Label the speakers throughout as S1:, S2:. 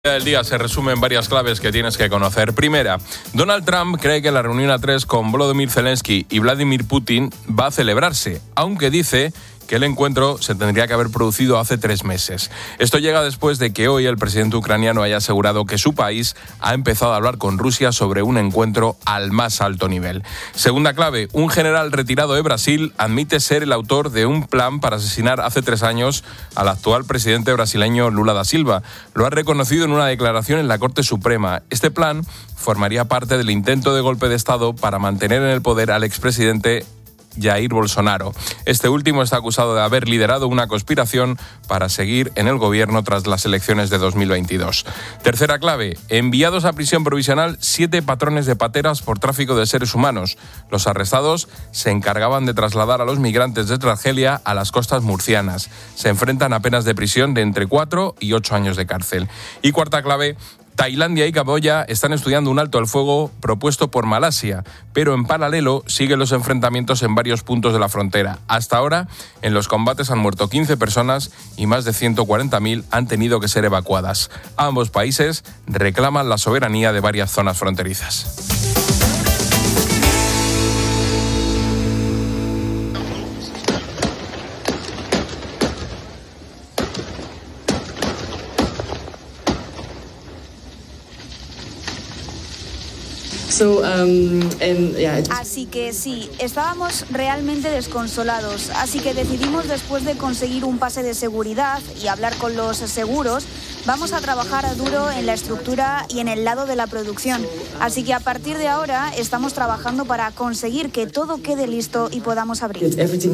S1: El día se resume en varias claves que tienes que conocer. Primera, Donald Trump cree que la reunión a tres con Volodymyr Zelensky y Vladimir Putin va a celebrarse, aunque dice que el encuentro se tendría que haber producido hace 3 meses. Esto llega después de que hoy el presidente ucraniano haya asegurado que su país ha empezado a hablar con Rusia sobre un encuentro al más alto nivel. Segunda clave, un general retirado de Brasil admite ser el autor de un plan para asesinar hace 3 años al actual presidente brasileño Lula da Silva. Lo ha reconocido en una declaración en la Corte Suprema. Este plan formaría parte del intento de golpe de Estado para mantener en el poder al expresidente Jair Bolsonaro. Este último está acusado de haber liderado una conspiración para seguir en el gobierno tras las elecciones de 2022. Tercera clave, enviados a prisión provisional 7 patrones de pateras por tráfico de seres humanos. Los arrestados se encargaban de trasladar a los migrantes desde Argelia a las costas murcianas. Se enfrentan a penas de prisión de entre 4 y 8 años de cárcel. Y cuarta clave, Tailandia y Camboya están estudiando un alto al fuego propuesto por Malasia, pero en paralelo siguen los enfrentamientos en varios puntos de la frontera. Hasta ahora, en los combates han muerto 15 personas y más de 140.000 han tenido que ser evacuadas. Ambos países reclaman la soberanía de varias zonas fronterizas.
S2: Así que sí, estábamos realmente desconsolados, así que decidimos, después de conseguir un pase de seguridad y hablar con los seguros, vamos a trabajar duro en la estructura y en el lado de la producción. Así que a partir de ahora estamos trabajando para conseguir que todo quede listo y podamos abrir.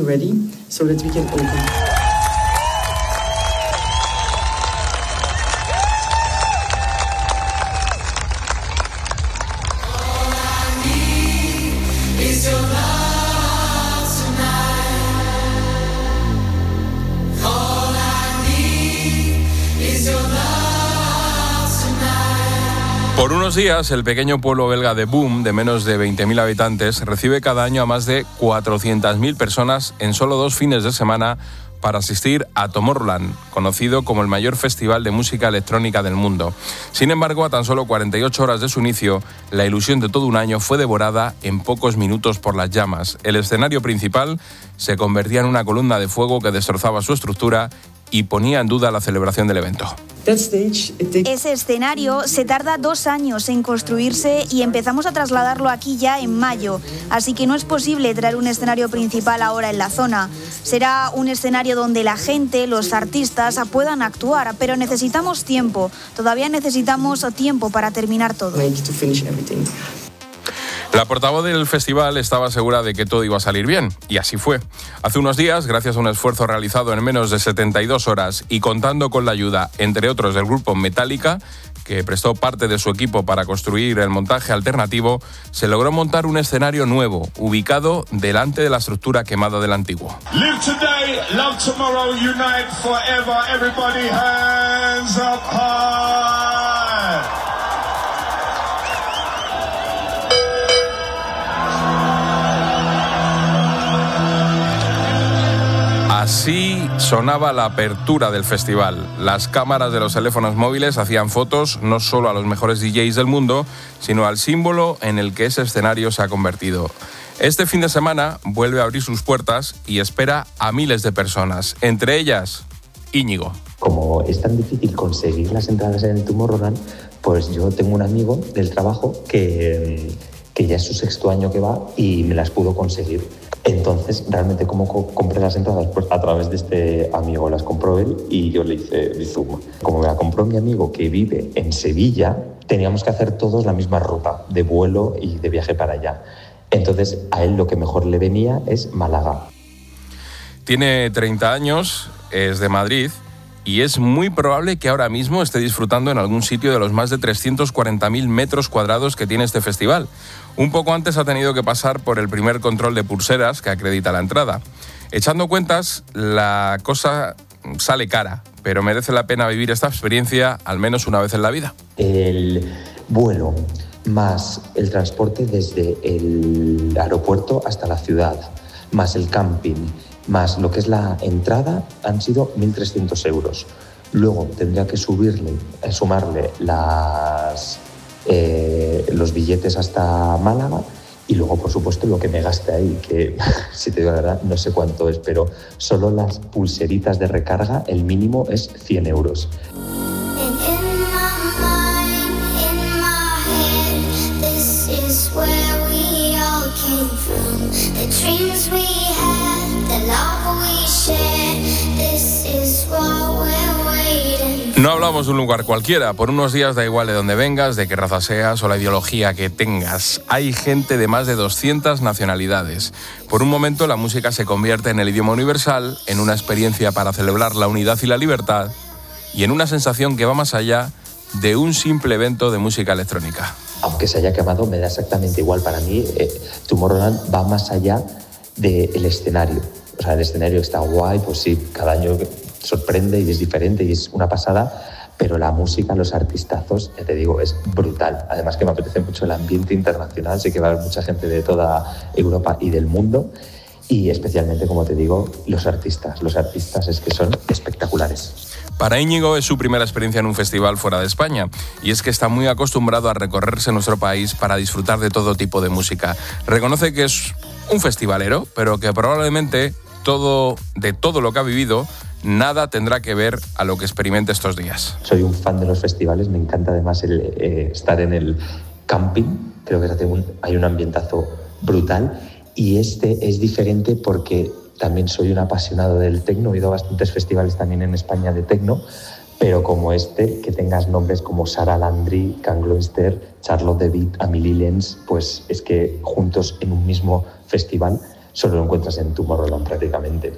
S1: Por unos días, el pequeño pueblo belga de Boom, de menos de 20.000 habitantes, recibe cada año a más de 400.000 personas en solo 2 fines de semana para asistir a Tomorrowland, conocido como el mayor festival de música electrónica del mundo. Sin embargo, a tan solo 48 horas de su inicio, la ilusión de todo un año fue devorada en pocos minutos por las llamas. El escenario principal se convertía en una columna de fuego que destrozaba su estructura y ponía en duda la celebración del evento.
S2: Ese escenario se tarda 2 años en construirse y empezamos a trasladarlo aquí ya en mayo, así que no es posible traer un escenario principal ahora en la zona. Será un escenario donde la gente, los artistas puedan actuar, pero necesitamos tiempo. Todavía necesitamos tiempo para terminar todo.
S1: La portavoz del festival estaba segura de que todo iba a salir bien, y así fue. Hace unos días, gracias a un esfuerzo realizado en menos de 72 horas y contando con la ayuda, entre otros, del grupo Metallica, que prestó parte de su equipo para construir el montaje alternativo, se logró montar un escenario nuevo, ubicado delante de la estructura quemada del antiguo.
S3: Live today, love tomorrow, unite forever, everybody hands up high.
S1: Así sonaba la apertura del festival. Las cámaras de los teléfonos móviles hacían fotos no solo a los mejores DJs del mundo, sino al símbolo en el que ese escenario se ha convertido. Este fin de semana vuelve a abrir sus puertas y espera a miles de personas, entre ellas Íñigo.
S4: Como es tan difícil conseguir las entradas en el Tomorrowland, pues yo tengo un amigo del trabajo que ya es su 6º año que va y me las pudo conseguir. Entonces, realmente, ¿cómo compré las entradas? Pues a través de este amigo las compró él y yo le hice Bizum. Como me la compró mi amigo que vive en Sevilla, teníamos que hacer todos la misma ruta de vuelo y de viaje para allá. Entonces, a él lo que mejor le venía es Málaga.
S1: Tiene 30 años, es de Madrid y es muy probable que ahora mismo esté disfrutando en algún sitio de los más de 340.000 metros cuadrados que tiene este festival. Un poco antes ha tenido que pasar por el primer control de pulseras que acredita la entrada. Echando cuentas, la cosa sale cara, pero merece la pena vivir esta experiencia al menos una vez en la vida.
S4: El vuelo más el transporte desde el aeropuerto hasta la ciudad, más el camping, más lo que es la entrada, han sido 1.300 euros. Luego tendría que sumarle los billetes hasta Málaga y luego, por supuesto, lo que me gaste ahí, que si te digo la verdad, no sé cuánto es, pero solo las pulseritas de recarga, el mínimo es 100 euros.
S1: No hablamos de un lugar cualquiera. Por unos días da igual de dónde vengas, de qué raza seas o la ideología que tengas. Hay gente de más de 200 nacionalidades. Por un momento la música se convierte en el idioma universal, en una experiencia para celebrar la unidad y la libertad y en una sensación que va más allá de un simple evento de música electrónica.
S4: Aunque se haya quemado, me da exactamente igual. Para mí, Tomorrowland va más allá del escenario. O sea, el escenario está guay, pues sí, cada año sorprende y es diferente y es una pasada, pero la música, los artistazos, ya te digo, es brutal. Además que me apetece mucho el ambiente internacional, sé que va a haber mucha gente de toda Europa y del mundo, y especialmente, como te digo, los artistas es que son espectaculares.
S1: Para Íñigo es su primera experiencia en un festival fuera de España, y es que está muy acostumbrado a recorrerse nuestro país para disfrutar de todo tipo de música. Reconoce que es un festivalero, pero que probablemente de todo lo que ha vivido, nada tendrá que ver a lo que experimente estos días.
S4: Soy un fan de los festivales, me encanta además estar en el camping, creo que hay un ambientazo brutal, y este es diferente porque también soy un apasionado del techno, he ido a bastantes festivales también en España de techno, pero como que tengas nombres como Sara Landry, Kang Gloster, Charlotte de Witt, Amelie Lenz, pues es que juntos en un mismo festival solo lo encuentras en Tomorrowland prácticamente.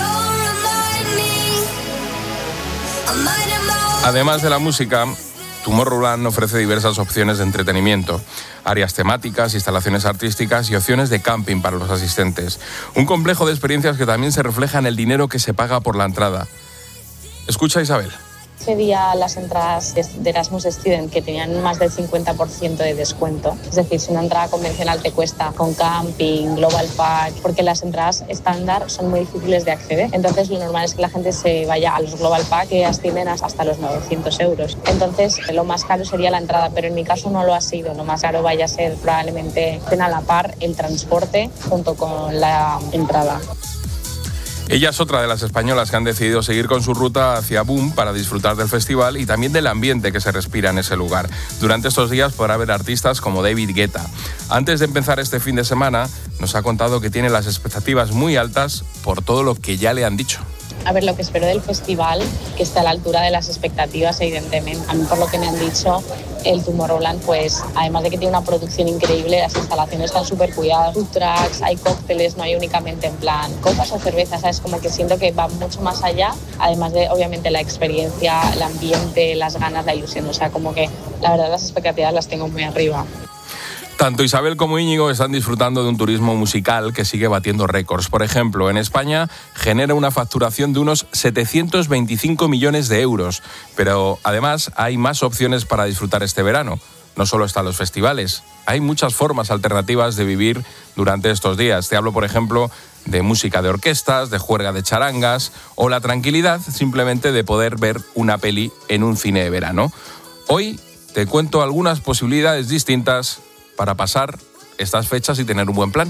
S1: Además de la música, Tomorrowland ofrece diversas opciones de entretenimiento, áreas temáticas, instalaciones artísticas y opciones de camping para los asistentes. Un complejo de experiencias que también se refleja en el dinero que se paga por la entrada. Escucha, Isabel.
S5: Ese día las entradas de Erasmus Student que tenían más del 50% de descuento. Es decir, si una entrada convencional te cuesta con camping, Global Pack, porque las entradas estándar son muy difíciles de acceder. Entonces lo normal es que la gente se vaya a los Global Pack que ascienden hasta los 900 euros. Entonces lo más caro sería la entrada, pero en mi caso no lo ha sido. Lo más caro vaya a ser probablemente a la par el transporte junto con la entrada.
S1: Ella es otra de las españolas que han decidido seguir con su ruta hacia Boom para disfrutar del festival y también del ambiente que se respira en ese lugar. Durante estos días podrá ver artistas como David Guetta. Antes de empezar este fin de semana, nos ha contado que tiene las expectativas muy altas por todo lo que ya le han dicho.
S5: A ver, lo que espero del festival, que está a la altura de las expectativas, evidentemente. A mí, por lo que me han dicho, el Tomorrowland, pues, además de que tiene una producción increíble, las instalaciones están súper cuidadas, food trucks, hay cócteles, no hay únicamente en plan copas o cervezas, ¿sabes? Como que siento que va mucho más allá, además de, obviamente, la experiencia, el ambiente, las ganas, la ilusión. O sea, como que, la verdad, las expectativas las tengo muy arriba.
S1: Tanto Isabel como Íñigo están disfrutando de un turismo musical que sigue batiendo récords. Por ejemplo, en España genera una facturación de unos 725 millones de euros. Pero además hay más opciones para disfrutar este verano. No solo están los festivales, hay muchas formas alternativas de vivir durante estos días. Te hablo, por ejemplo, de música de orquestas, de juerga de charangas o la tranquilidad simplemente de poder ver una peli en un cine de verano. Hoy te cuento algunas posibilidades distintas para pasar estas fechas y tener un buen plan.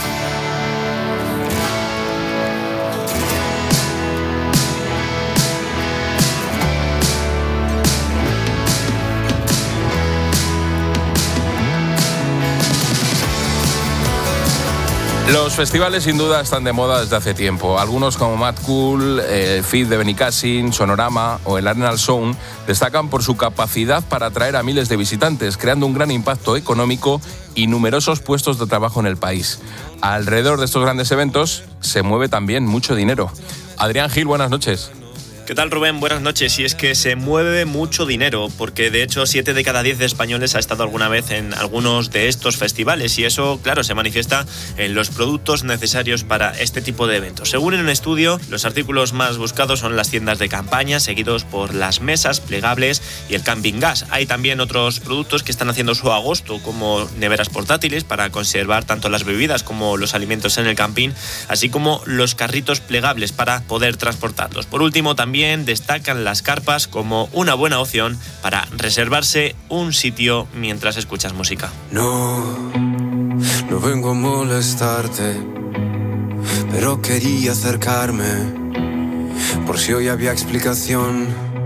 S1: Los festivales sin duda están de moda desde hace tiempo. Algunos como Mad Cool, el FIT de Benicassin, Sonorama o el Arenal Sound destacan por su capacidad para atraer a miles de visitantes, creando un gran impacto económico y numerosos puestos de trabajo en el país. Alrededor de estos grandes eventos se mueve también mucho dinero. Adrián Gil, buenas noches.
S6: ¿Qué tal, Rubén? Buenas noches. Y es que se mueve mucho dinero, porque de hecho 7 de cada 10 de españoles ha estado alguna vez en algunos de estos festivales, y eso, claro, se manifiesta en los productos necesarios para este tipo de eventos. Según en un estudio, los artículos más buscados son las tiendas de campaña, seguidos por las mesas plegables y el camping gas. Hay también otros productos que están haciendo su agosto, como neveras portátiles para conservar tanto las bebidas como los alimentos en el camping, así como los carritos plegables para poder transportarlos. Por último, también también destacan las carpas como una buena opción para reservarse un sitio mientras escuchas música.
S7: No vengo a molestarte, pero quería acercarme por si hoy había explicación.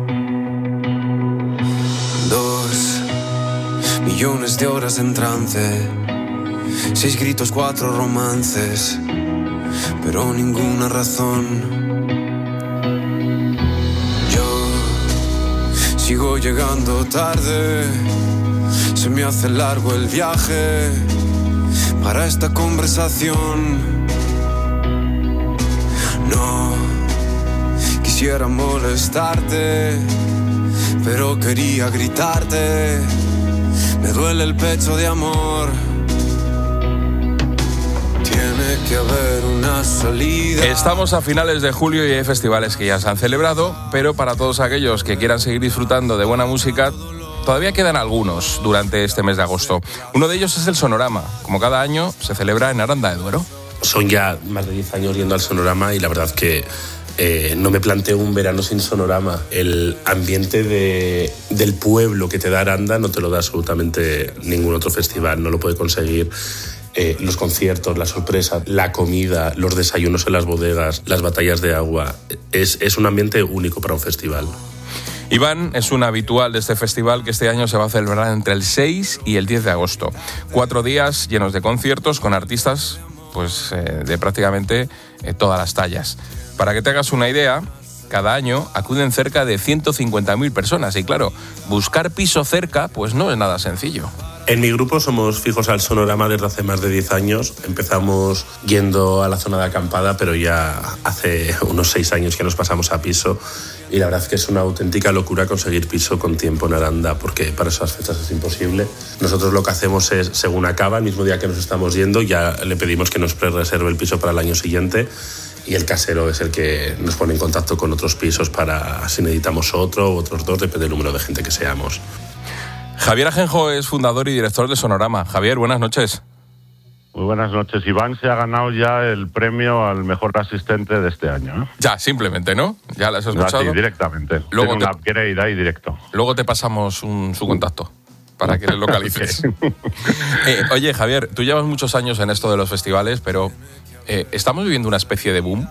S7: 2 millones de horas en trance, 6 gritos, 4 romances, pero ninguna razón. Yo sigo llegando tarde, se me hace largo el viaje para esta conversación. No quisiera molestarte, pero quería gritarte. Me duele el pecho de amor. Tiene que haber una salida.
S1: Estamos a finales de julio y hay festivales que ya se han celebrado, pero para todos aquellos que quieran seguir disfrutando de buena música, todavía quedan algunos durante este mes de agosto. Uno de ellos es el Sonorama. Como cada año, se celebra en Aranda de Duero.
S8: Son ya más de 10 años yendo al Sonorama y la verdad que no me planteo un verano sin Sonorama. El ambiente del pueblo que te da Aranda no te lo da absolutamente ningún otro festival, no lo puede conseguir. Los conciertos, la sorpresa, la comida, los desayunos en las bodegas, las batallas de agua. Es un ambiente único para un festival.
S1: Iván es un habitual de este festival que este año se va a celebrar entre el 6 y el 10 de agosto. 4 días llenos de conciertos con artistas de prácticamente todas las tallas. Para que te hagas una idea, cada año acuden cerca de 150.000 personas y claro, buscar piso cerca pues no es nada sencillo.
S8: En mi grupo somos fijos al Sonorama desde hace más de 10 años. Empezamos yendo a la zona de acampada, pero ya hace unos 6 años que nos pasamos a piso. Y la verdad es que es una auténtica locura conseguir piso con tiempo en Aranda, porque para esas fechas es imposible. Nosotros lo que hacemos es, según acaba, el mismo día que nos estamos yendo, ya le pedimos que nos pre-reserve el piso para el año siguiente. Y el casero es el que nos pone en contacto con otros pisos para si necesitamos otro u otros 2, depende del número de gente que seamos.
S1: Javier Ajenjo es fundador y director de Sonorama. Javier, buenas noches.
S9: Muy buenas noches. Iván se ha ganado ya el premio al mejor asistente de este año, ¿eh?
S1: Ya, simplemente, ¿no? Ya lo has escuchado.
S9: Sí, directamente.
S1: Luego
S9: Tiene un upgrade ahí directo.
S1: Luego te pasamos su contacto para que le localices. Oye, Javier, tú llevas muchos años en esto de los festivales, pero ¿estamos viviendo una especie de boom?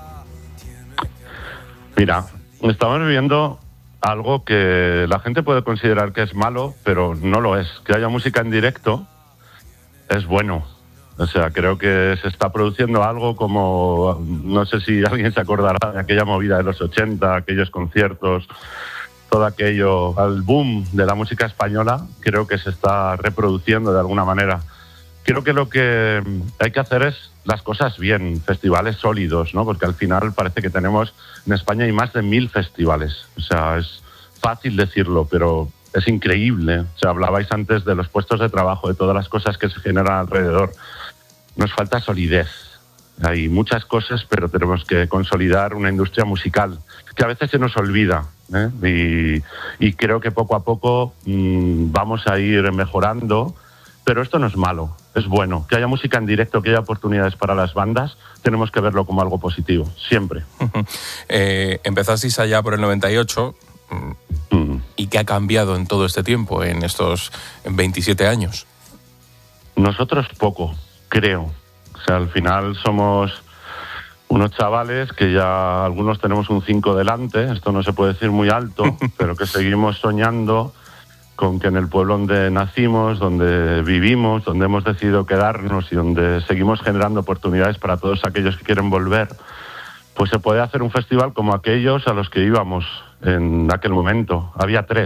S9: Mira, estamos viviendo algo que la gente puede considerar que es malo, pero no lo es. Que haya música en directo es bueno. O sea, creo que se está produciendo algo como, no sé si alguien se acordará de aquella movida de los 80, aquellos conciertos, todo aquello, el boom de la música española, creo que se está reproduciendo de alguna manera. Creo que lo que hay que hacer es las cosas bien, festivales sólidos, ¿no? Porque al final parece que tenemos, en España hay más de 1000 festivales. O sea, es fácil decirlo, pero es increíble. O sea, hablabais antes de los puestos de trabajo, de todas las cosas que se generan alrededor. Nos falta solidez. Hay muchas cosas, pero tenemos que consolidar una industria musical que a veces se nos olvida, ¿eh? Y creo que poco a poco vamos a ir mejorando. Pero esto no es malo, es bueno. Que haya música en directo, que haya oportunidades para las bandas, tenemos que verlo como algo positivo, siempre.
S1: Empezasteis allá por el 98. ¿Y qué ha cambiado en todo este tiempo, en estos 27 años?
S9: Nosotros poco, creo. O sea, al final somos unos chavales que ya algunos tenemos un 5 delante, esto no se puede decir muy alto, pero que seguimos soñando con que en el pueblo donde nacimos, donde vivimos, donde hemos decidido quedarnos y donde seguimos generando oportunidades para todos aquellos que quieren volver, pues se puede hacer un festival como aquellos a los que íbamos en aquel momento. Había 3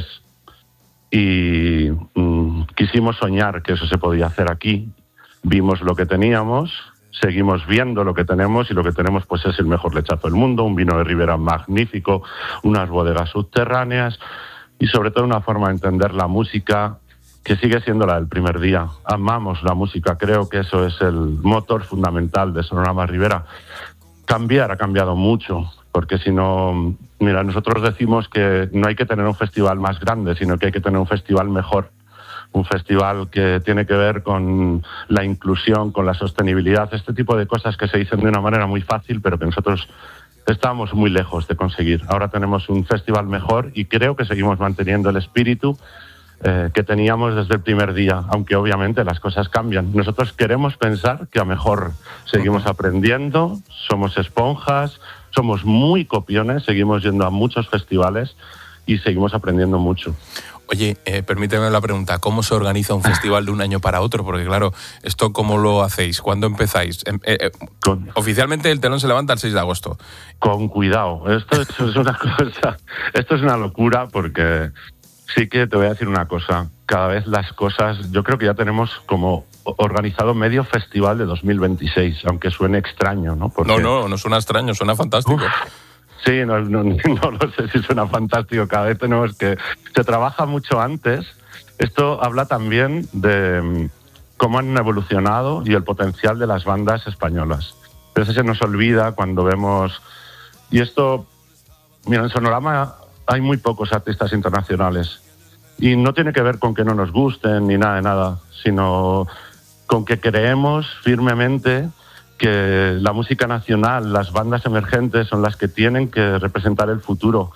S9: y quisimos soñar que eso se podía hacer aquí. Vimos lo que teníamos, seguimos viendo lo que tenemos y lo que tenemos pues es el mejor lechazo del mundo, un vino de Ribera magnífico, unas bodegas subterráneas y sobre todo una forma de entender la música que sigue siendo la del primer día. Amamos la música, creo que eso es el motor fundamental de Sonorama Ribera. Cambiar ha cambiado mucho, porque si no, mira, nosotros decimos que no hay que tener un festival más grande, sino que hay que tener un festival mejor. Un festival que tiene que ver con la inclusión, con la sostenibilidad, este tipo de cosas que se dicen de una manera muy fácil, pero que nosotros estábamos muy lejos de conseguir. Ahora tenemos un festival mejor y creo que seguimos manteniendo el espíritu que teníamos desde el primer día, aunque obviamente las cosas cambian. Nosotros queremos pensar que a mejor seguimos aprendiendo, somos esponjas, somos muy copiones, seguimos yendo a muchos festivales y seguimos aprendiendo mucho.
S1: Oye, permíteme la pregunta, ¿cómo se organiza un festival de un año para otro? Porque claro, ¿esto cómo lo hacéis? ¿Cuándo empezáis? Oficialmente el telón se levanta el 6 de agosto.
S9: Con cuidado, esto es una locura porque sí que te voy a decir una cosa, cada vez las cosas, yo creo que ya tenemos como organizado medio festival de 2026, aunque suene extraño, ¿no? Porque...
S1: No suena extraño, suena fantástico.
S9: Sí, no lo sé si suena fantástico, cada vez tenemos que... Se trabaja mucho antes, esto habla también de cómo han evolucionado y el potencial de las bandas españolas. Pero eso se nos olvida cuando vemos... Y esto, mira, en Sonorama hay muy pocos artistas internacionales y no tiene que ver con que no nos gusten ni nada, sino con que creemos firmemente que la música nacional, las bandas emergentes son las que tienen que representar el futuro.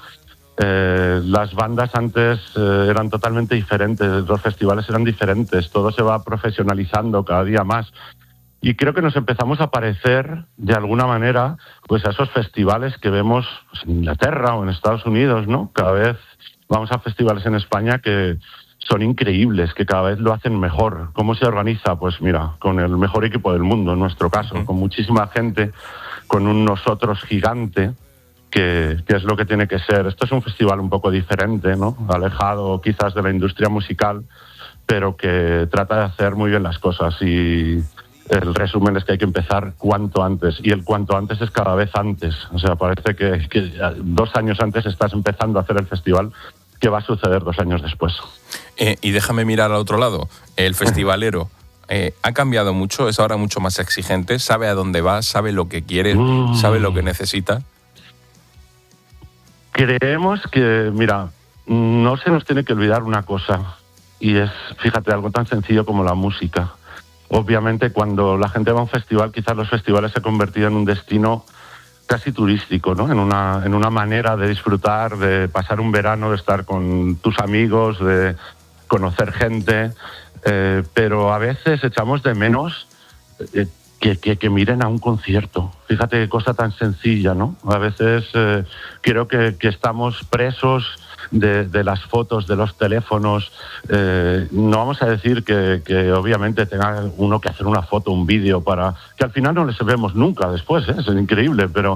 S9: Las bandas antes eran totalmente diferentes, los festivales eran diferentes, todo se va profesionalizando cada día más. Y creo que nos empezamos a parecer, de alguna manera, pues a esos festivales que vemos en Inglaterra o en Estados Unidos, ¿no? Cada vez vamos a festivales en España que son increíbles, que cada vez lo hacen mejor. ¿Cómo se organiza? Pues mira, con el mejor equipo del mundo, en nuestro caso, con muchísima gente, con un nosotros gigante, que es lo que tiene que ser. Esto es un festival un poco diferente, ¿no? Alejado quizás de la industria musical, pero que trata de hacer muy bien las cosas y... El resumen es que hay que empezar cuanto antes, y el cuanto antes es cada vez antes. O sea, parece que 2 años antes estás empezando a hacer el festival, que va a suceder 2 años después.
S1: Y déjame mirar al otro lado, el festivalero. ¿Ha cambiado mucho? ¿Es ahora mucho más exigente? ¿Sabe a dónde va? ¿Sabe lo que quiere? ¿Sabe lo que necesita?
S9: Creemos que, mira, no se nos tiene que olvidar una cosa, y es, fíjate, algo tan sencillo como la música. Obviamente, cuando la gente va a un festival, quizás los festivales se han convertido en un destino casi turístico, ¿no? En una manera de disfrutar, de pasar un verano, de estar con tus amigos, de conocer gente, pero a veces echamos de menos que miren a un concierto. Fíjate qué cosa tan sencilla, ¿no? A veces creo que estamos presos de las fotos, de los teléfonos. No vamos a decir que obviamente tenga uno que hacer una foto, un vídeo, para que al final no les vemos nunca después, es increíble, pero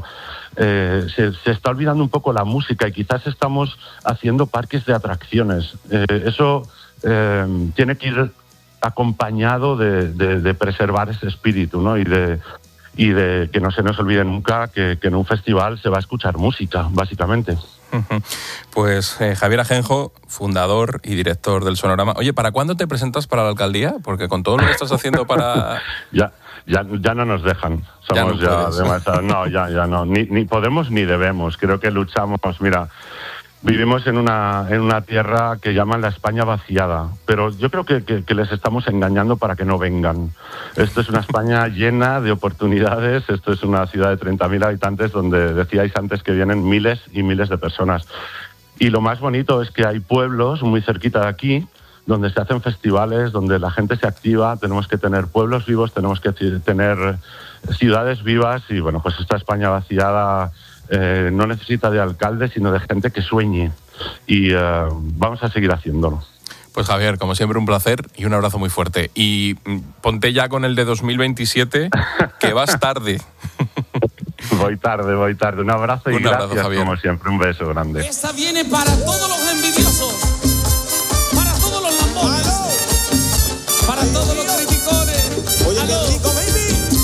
S9: se está olvidando un poco la música y quizás estamos haciendo parques de atracciones. Eso tiene que ir acompañado de preservar ese espíritu, ¿no? Y de que no se nos olvide nunca que en un festival se va a escuchar música, básicamente.
S1: Pues Javier Ajenjo, fundador y director del Sonorama. Oye, ¿para cuándo te presentas para la alcaldía? Porque con todo lo que estás haciendo para...
S9: Ya no nos dejan. Somos ya demasiado... No, ya no. Ni podemos ni debemos. Creo que luchamos... Mira, vivimos en una tierra que llaman la España vaciada, pero yo creo que les estamos engañando para que no vengan. Esto es una España llena de oportunidades, esto es una ciudad de 30.000 habitantes donde decíais antes que vienen miles y miles de personas. Y lo más bonito es que hay pueblos muy cerquita de aquí donde se hacen festivales, donde la gente se activa, tenemos que tener pueblos vivos, tenemos que tener ciudades vivas y bueno, pues esta España vaciada... no necesita de alcalde, sino de gente que sueñe. Y vamos a seguir haciéndolo.
S1: Pues Javier, como siempre, un placer y un abrazo muy fuerte. Y ponte ya con el de 2027, que vas tarde.
S9: Voy tarde. Un abrazo y gracias, Javier. Como siempre, un beso grande.
S10: Esta viene para todos los envidiosos, para todos los lambones, para todos los criticones. Oye, qué rico, baby.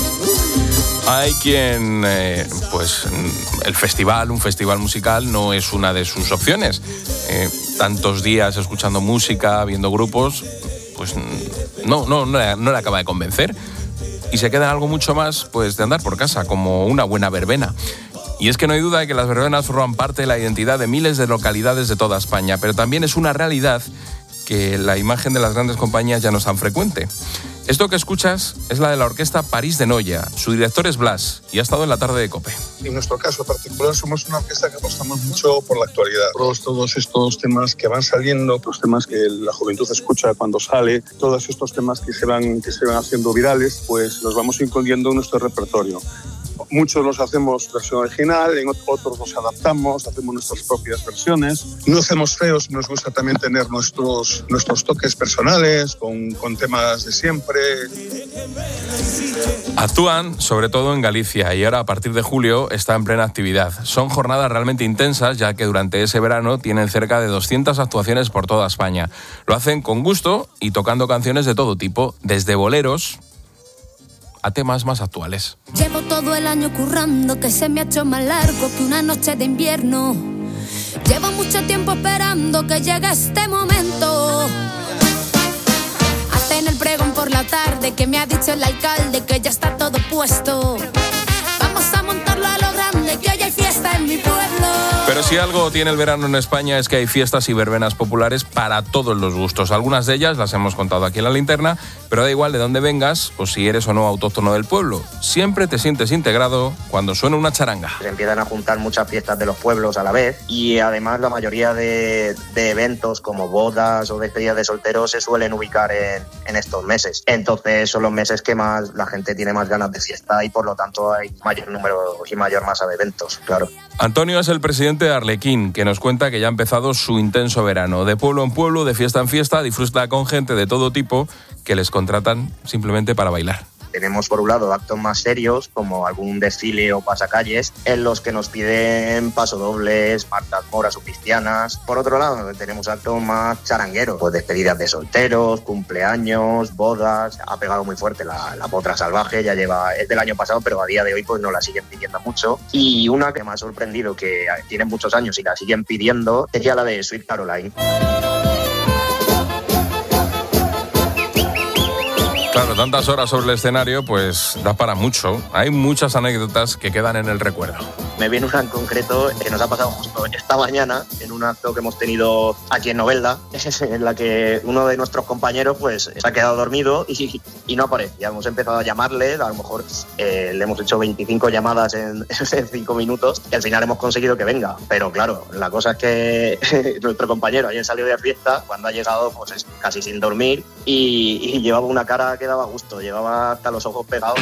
S1: Hay quien, pues, un festival musical no es una de sus opciones. Tantos días escuchando música, viendo grupos, pues no le acaba de convencer. Y se queda en algo mucho más, pues, de andar por casa, como una buena verbena. Y es que no hay duda de que las verbenas forman parte de la identidad de miles de localidades de toda España, pero también es una realidad que la imagen de las grandes compañías ya no es tan frecuente. Esto que escuchas es la de la orquesta París de Noia. Su director es Blas y ha estado en la tarde de COPE.
S11: En nuestro caso particular somos una orquesta que apostamos mucho por la actualidad. Todos estos temas que van saliendo, los temas que la juventud escucha cuando sale, todos estos temas que se van haciendo virales, pues los vamos incluyendo en nuestro repertorio. Muchos los hacemos versión original, en otros los adaptamos, hacemos nuestras propias versiones. No hacemos feos, nos gusta también tener nuestros toques personales con temas de siempre.
S1: Actúan sobre todo en Galicia y ahora a partir de julio está en plena actividad. Son jornadas realmente intensas, ya que durante ese verano tienen cerca de 200 actuaciones por toda España. Lo hacen con gusto y tocando canciones de todo tipo, desde boleros a temas más actuales.
S12: Llevo todo el año currando, que se me ha hecho más largo que una noche de invierno. Llevo mucho tiempo esperando que llegue este momento. Hacen el pregón por la tarde, que me ha dicho el alcalde que ya está todo puesto. Vamos a montarlo a lo grande, que hoy hay fiesta en mi pueblo.
S1: Pero si algo tiene el verano en España es que hay fiestas y verbenas populares para todos los gustos. Algunas de ellas las hemos contado aquí en La Linterna, pero da igual de dónde vengas o si eres o no autóctono del pueblo. Siempre te sientes integrado cuando suena una charanga.
S13: Se empiezan a juntar muchas fiestas de los pueblos a la vez y además la mayoría de eventos como bodas o despedidas de solteros se suelen ubicar en estos meses. Entonces son los meses que más la gente tiene más ganas de fiesta y por lo tanto hay mayor número y mayor masa de eventos, claro.
S1: Antonio es el presidente de Arlequín, que nos cuenta que ya ha empezado su intenso verano. De pueblo en pueblo, de fiesta en fiesta, disfruta con gente de todo tipo que les contratan simplemente para bailar.
S13: Tenemos por un lado actos más serios como algún desfile o pasacalles en los que nos piden pasodobles, marchas moras o cristianas. Por otro lado tenemos actos más charangueros, pues despedidas de solteros, cumpleaños, bodas. Ha pegado muy fuerte la potra salvaje, es del año pasado pero a día de hoy pues nos la siguen pidiendo mucho. Y una que me ha sorprendido, que tiene muchos años y la siguen pidiendo, sería la de Sweet Caroline.
S1: Claro, tantas horas sobre el escenario, pues da para mucho. Hay muchas anécdotas que quedan en el recuerdo.
S13: Me viene una en concreto que nos ha pasado justo esta mañana en un acto que hemos tenido aquí en Novelda, en la que uno de nuestros compañeros pues se ha quedado dormido y no aparecía. Hemos empezado a llamarle, a lo mejor le hemos hecho 25 llamadas en 5 minutos y al final hemos conseguido que venga. Pero claro, la cosa es que nuestro compañero ayer salió de fiesta, cuando ha llegado pues es casi sin dormir y llevaba una cara que daba gusto, llevaba hasta los ojos pegados.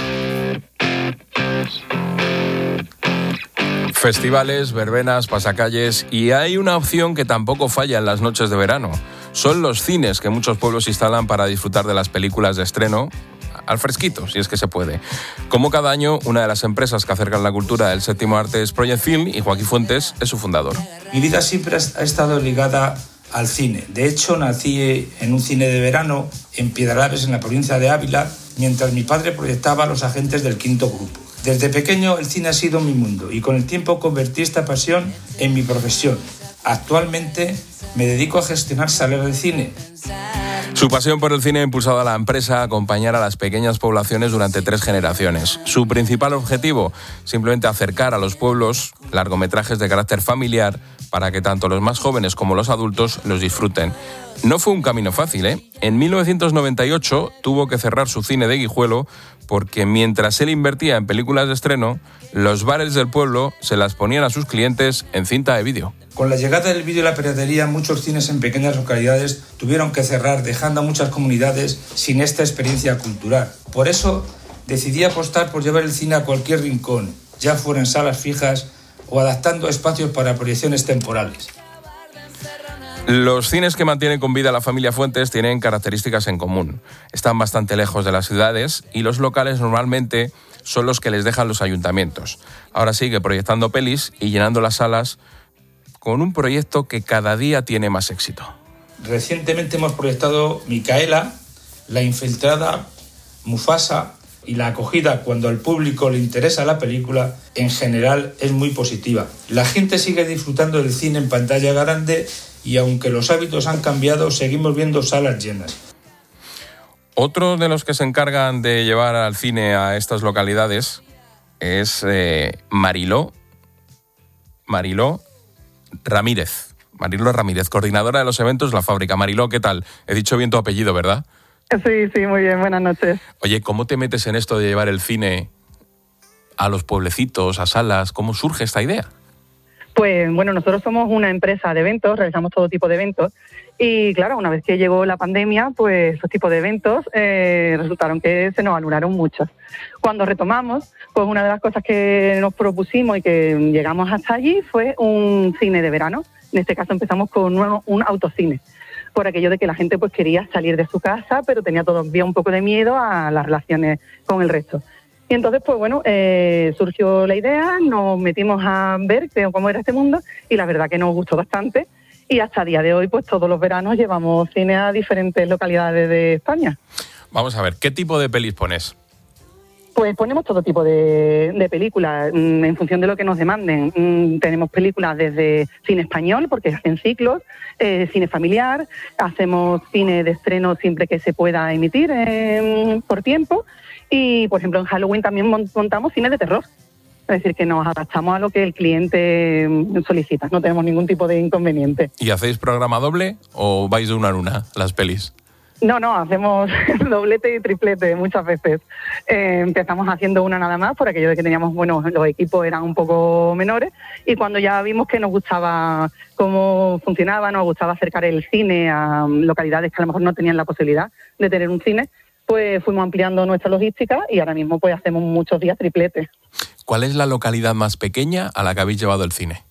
S1: Festivales, verbenas, pasacalles y hay una opción que tampoco falla en las noches de verano. Son los cines que muchos pueblos instalan para disfrutar de las películas de estreno al fresquito, si es que se puede. Como cada año, una de las empresas que acercan la cultura del séptimo arte es Project Film y Joaquín Fuentes es su fundador.
S14: Mi vida siempre ha estado ligada al cine. De hecho, nací en un cine de verano en Piedralaves, en la provincia de Ávila, mientras mi padre proyectaba Los agentes del quinto grupo. Desde pequeño el cine ha sido mi mundo y con el tiempo convertí esta pasión en mi profesión. Actualmente me dedico a gestionar salas de cine.
S1: Su pasión por el cine ha impulsado a la empresa a acompañar a las pequeñas poblaciones durante 3 generaciones. Su principal objetivo, simplemente acercar a los pueblos largometrajes de carácter familiar para que tanto los más jóvenes como los adultos los disfruten. No fue un camino fácil, ¿eh? En 1998 tuvo que cerrar su cine de Guijuelo porque mientras él invertía en películas de estreno, los bares del pueblo se las ponían a sus clientes en cinta de vídeo.
S14: Con la llegada del vídeo y la piratería, muchos cines en pequeñas localidades tuvieron que cerrar, dejando a muchas comunidades sin esta experiencia cultural. Por eso decidí apostar por llevar el cine a cualquier rincón, ya fuera en salas fijas o adaptando espacios para proyecciones temporales.
S1: Los cines que mantienen con vida a la familia Fuentes tienen características en común. Están bastante lejos de las ciudades y los locales normalmente son los que les dejan los ayuntamientos. Ahora sigue proyectando pelis y llenando las salas con un proyecto que cada día tiene más éxito.
S14: Recientemente hemos proyectado Micaela, La infiltrada, Mufasa, y la acogida cuando al público le interesa la película en general es muy positiva. La gente sigue disfrutando del cine en pantalla grande y aunque los hábitos han cambiado, seguimos viendo salas llenas.
S1: Otro de los que se encargan de llevar al cine a estas localidades es Mariló Ramírez. Mariló Ramírez, coordinadora de los eventos La Fábrica. Mariló, ¿qué tal? He dicho bien tu apellido, ¿verdad?
S15: Sí, muy bien, buenas noches.
S1: Oye, ¿cómo te metes en esto de llevar el cine a los pueblecitos, a salas? ¿Cómo surge esta idea?
S15: Pues bueno, nosotros somos una empresa de eventos, realizamos todo tipo de eventos y claro, una vez que llegó la pandemia, pues esos tipos de eventos resultaron que se nos anularon muchos. Cuando retomamos, pues una de las cosas que nos propusimos y que llegamos hasta allí fue un cine de verano. En este caso empezamos con un autocine, por aquello de que la gente pues quería salir de su casa, pero tenía todavía un poco de miedo a las relaciones con el resto. Y entonces, pues bueno, surgió la idea, nos metimos a ver cómo era este mundo y la verdad que nos gustó bastante. Y hasta el día de hoy, pues todos los veranos llevamos cine a diferentes localidades de España.
S1: Vamos a ver, ¿qué tipo de pelis pones?
S15: Pues ponemos todo tipo de películas en función de lo que nos demanden. Tenemos películas desde cine español, porque hacen ciclos, cine familiar, hacemos cine de estreno siempre que se pueda emitir por tiempo. Y, por ejemplo, en Halloween también montamos cine de terror. Es decir, que nos adaptamos a lo que el cliente solicita. No tenemos ningún tipo de inconveniente.
S1: ¿Y hacéis programa doble o vais de una en una las pelis?
S15: No, hacemos doblete y triplete muchas veces. Empezamos haciendo una nada más por aquello de que teníamos, los equipos eran un poco menores y cuando ya vimos que nos gustaba cómo funcionaba, nos gustaba acercar el cine a localidades que a lo mejor no tenían la posibilidad de tener un cine, pues fuimos ampliando nuestra logística y ahora mismo pues hacemos muchos días tripletes.
S1: ¿Cuál es la localidad más pequeña a la que habéis llevado el cine?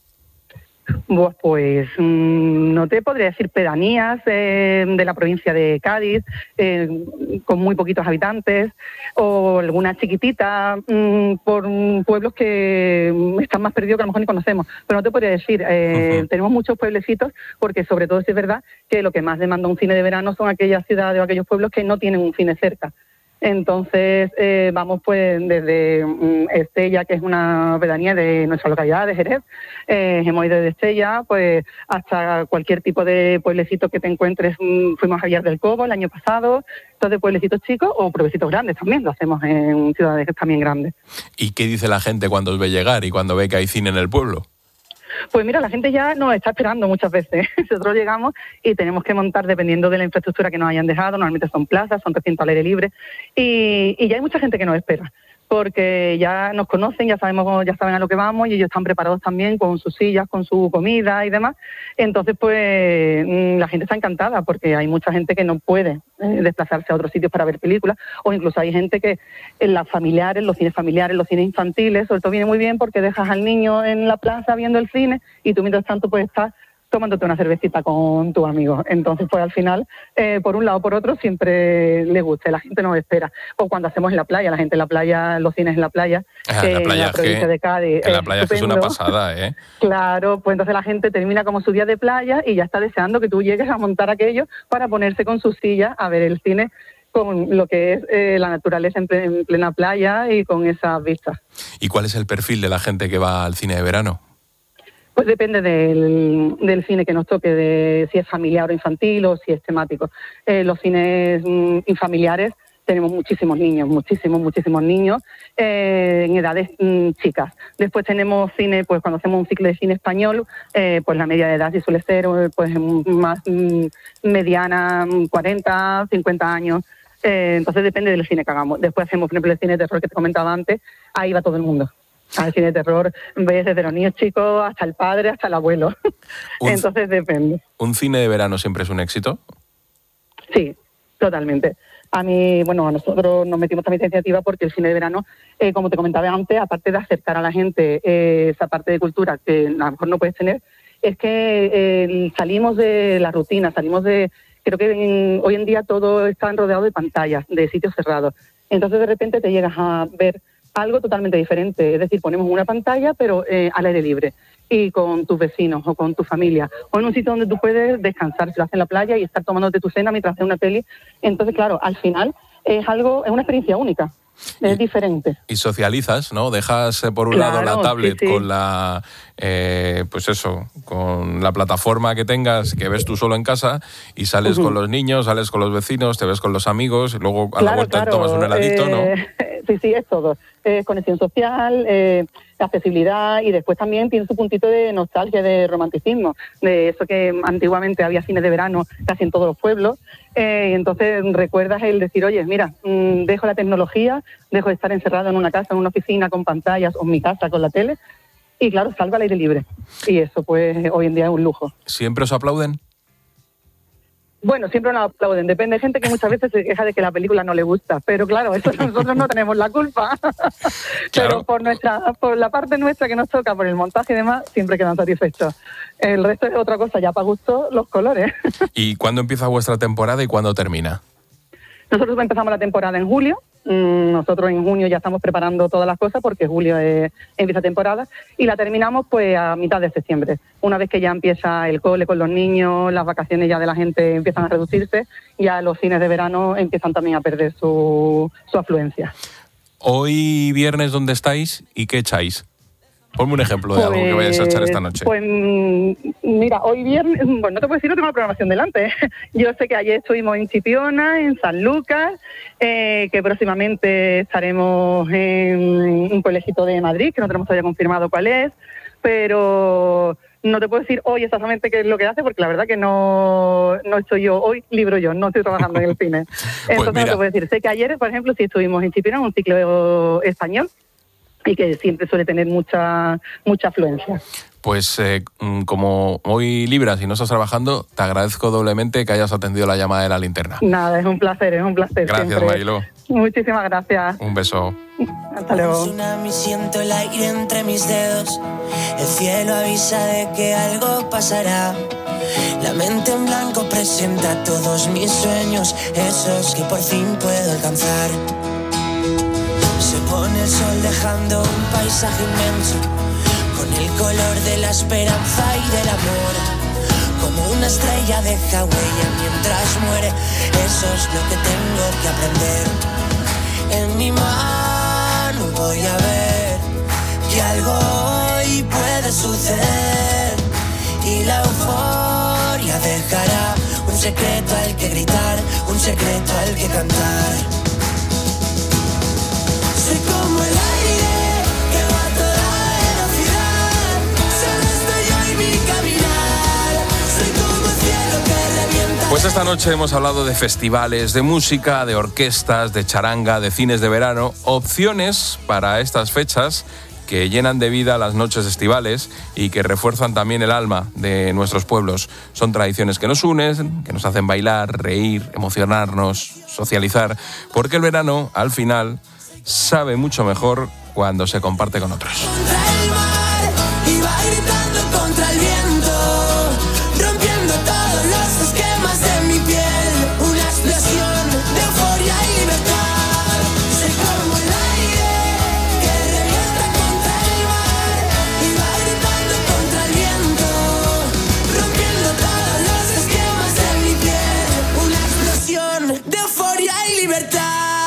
S15: Pues no te podría decir pedanías de la provincia de Cádiz, con muy poquitos habitantes, o alguna chiquitita por pueblos que están más perdidos que a lo mejor ni conocemos. Pero no te podría decir, tenemos muchos pueblecitos, porque sobre todo sí es verdad que lo que más demanda un cine de verano son aquellas ciudades o aquellos pueblos que no tienen un cine cerca. Entonces vamos pues desde Estella, que es una pedanía de nuestra localidad de Jerez, hemos ido desde Estella pues hasta cualquier tipo de pueblecito que te encuentres. Fuimos a Villar del Cobo el año pasado, todo de pueblecitos chicos o pueblecitos grandes también, lo hacemos en ciudades también grandes.
S1: ¿Y qué dice la gente cuando os ve llegar y cuando ve que hay cine en el pueblo?
S15: Pues mira, la gente ya nos está esperando muchas veces. Nosotros llegamos y tenemos que montar dependiendo de la infraestructura que nos hayan dejado. Normalmente son plazas, son recintos al aire libre. Y ya hay mucha gente que nos espera, porque ya nos conocen, ya saben a lo que vamos y ellos están preparados también con sus sillas, con su comida y demás. Entonces, pues la gente está encantada porque hay mucha gente que no puede desplazarse a otros sitios para ver películas, o incluso hay gente que en los cines infantiles, sobre todo viene muy bien porque dejas al niño en la plaza viendo el cine y tú mientras tanto pues estás tomándote una cervecita con tu amigo. Entonces, pues al final, por un lado o por otro, siempre le gusta, la gente nos espera. O cuando hacemos en la playa, la gente en la playa, los cines en la playa,
S1: en la
S15: provincia de Cádiz.
S1: En la playa es una pasada, ¿eh?
S15: Claro, pues entonces la gente termina como su día de playa y ya está deseando que tú llegues a montar aquello para ponerse con su silla a ver el cine con lo que es la naturaleza en plena playa y con esas vistas.
S1: ¿Y cuál es el perfil de la gente que va al cine de verano?
S15: Pues depende del cine que nos toque, de si es familiar o infantil o si es temático. Los cines infamiliares tenemos muchísimos niños en edades chicas. Después tenemos cine, pues cuando hacemos un ciclo de cine español, pues la media de edad sí suele ser pues más mediana, 40, 50 años. Entonces depende del cine que hagamos. Después hacemos, por ejemplo, el cine de terror que te comentaba antes, ahí va todo el mundo. Al cine de terror ves desde los niños chicos hasta el padre, hasta el abuelo. Entonces depende.
S1: ¿Un cine de verano siempre es un éxito?
S15: Sí, totalmente. A nosotros nos metimos también esta iniciativa porque el cine de verano, como te comentaba antes, aparte de acercar a la gente esa parte de cultura que a lo mejor no puedes tener, es que salimos de la rutina, creo que hoy en día todo está rodeado de pantallas, de sitios cerrados. Entonces de repente te llegas a ver algo totalmente diferente, es decir, ponemos una pantalla pero al aire libre y con tus vecinos o con tu familia o en un sitio donde tú puedes descansar, si lo haces en la playa y estar tomándote tu cena mientras haces una peli. Entonces, claro, al final es una experiencia única, es diferente.
S1: Y socializas, ¿no? Dejas por un lado la tablet sí. Con la con la plataforma que tengas, que ves tú solo en casa, y sales con los niños, sales con los vecinos, te ves con los amigos, y luego a la vuelta tomas un heladito, ¿no?
S15: Sí, es todo. Conexión social, accesibilidad, y después también tiene su puntito de nostalgia, de romanticismo, de eso que antiguamente había cines de verano casi en todos los pueblos. Entonces recuerdas el decir, oye, mira, dejo la tecnología, dejo de estar encerrado en una casa, en una oficina con pantallas, o en mi casa con la tele, y claro, salgo al aire libre. Y eso pues hoy en día es un lujo.
S1: ¿Siempre os aplauden?
S15: Bueno, siempre nos aplauden. Depende de gente que muchas veces se queja de que la película no le gusta. Pero claro, eso nosotros no tenemos la culpa. Claro. Pero por la parte nuestra que nos toca, por el montaje y demás, siempre quedan satisfechos. El resto es otra cosa, ya para gusto, los colores.
S1: ¿Y cuándo empieza vuestra temporada y cuándo termina?
S15: Nosotros empezamos la temporada en julio. Nosotros en junio ya estamos preparando todas las cosas porque julio empieza temporada, y la terminamos pues a mitad de septiembre. Una vez que ya empieza el cole con los niños, las vacaciones ya de la gente empiezan a reducirse, ya los fines de verano empiezan también a perder su afluencia.
S1: Hoy viernes, ¿dónde estáis y qué echáis? Ponme un ejemplo de algo que vayáis a echar esta noche.
S15: Pues mira, hoy viernes, bueno, no te puedo decir, no tengo la programación delante. Yo sé que ayer estuvimos en Chipiona, en San Lucas, que próximamente estaremos en un pueblecito de Madrid, que no tenemos todavía confirmado cuál es, pero no te puedo decir hoy exactamente qué es lo que hace, porque la verdad que no estoy yo, hoy libro yo, no estoy trabajando en el cine. Entonces no te puedo decir. Sé que ayer, por ejemplo, sí estuvimos en Chipiona, en un ciclo español, y que siempre suele tener mucha afluencia.
S1: Pues como hoy libras y no estás trabajando, te agradezco doblemente que hayas atendido la llamada de La Linterna.
S15: Nada, es un placer.
S1: Gracias,
S15: siempre.
S1: Mariló.
S15: Muchísimas gracias.
S1: Un beso.
S15: Hasta luego.
S16: Tsunami, siento el aire entre mis dedos. El cielo avisa de que algo pasará. La mente en blanco presenta todos mis sueños, esos que por fin puedo alcanzar. Se pone el sol dejando un paisaje inmenso, con el color de la esperanza y del amor. Como una estrella deja huella mientras muere, eso es lo que tengo que aprender. En mi mano voy a ver que algo hoy puede suceder, y la euforia dejará un secreto al que gritar, un secreto al que cantar. Soy como el aire que va a toda velocidad, solo estoy yo y mi caminar. Soy como el cielo que revienta.
S1: Pues esta noche hemos hablado de festivales, de música, de orquestas, de charanga, de cines de verano, opciones para estas fechas que llenan de vida las noches estivales y que refuerzan también el alma de nuestros pueblos. Son tradiciones que nos unen, que nos hacen bailar, reír, emocionarnos, socializar, porque el verano, al final, sabe mucho mejor cuando se comparte con otros.
S16: Contra el mar y va gritando contra el viento, rompiendo todos los esquemas de mi piel. Una explosión de euforia y libertad. Soy como el aire que revienta contra el mar y va gritando contra el viento, rompiendo todos los esquemas de mi piel. Una explosión de euforia y libertad.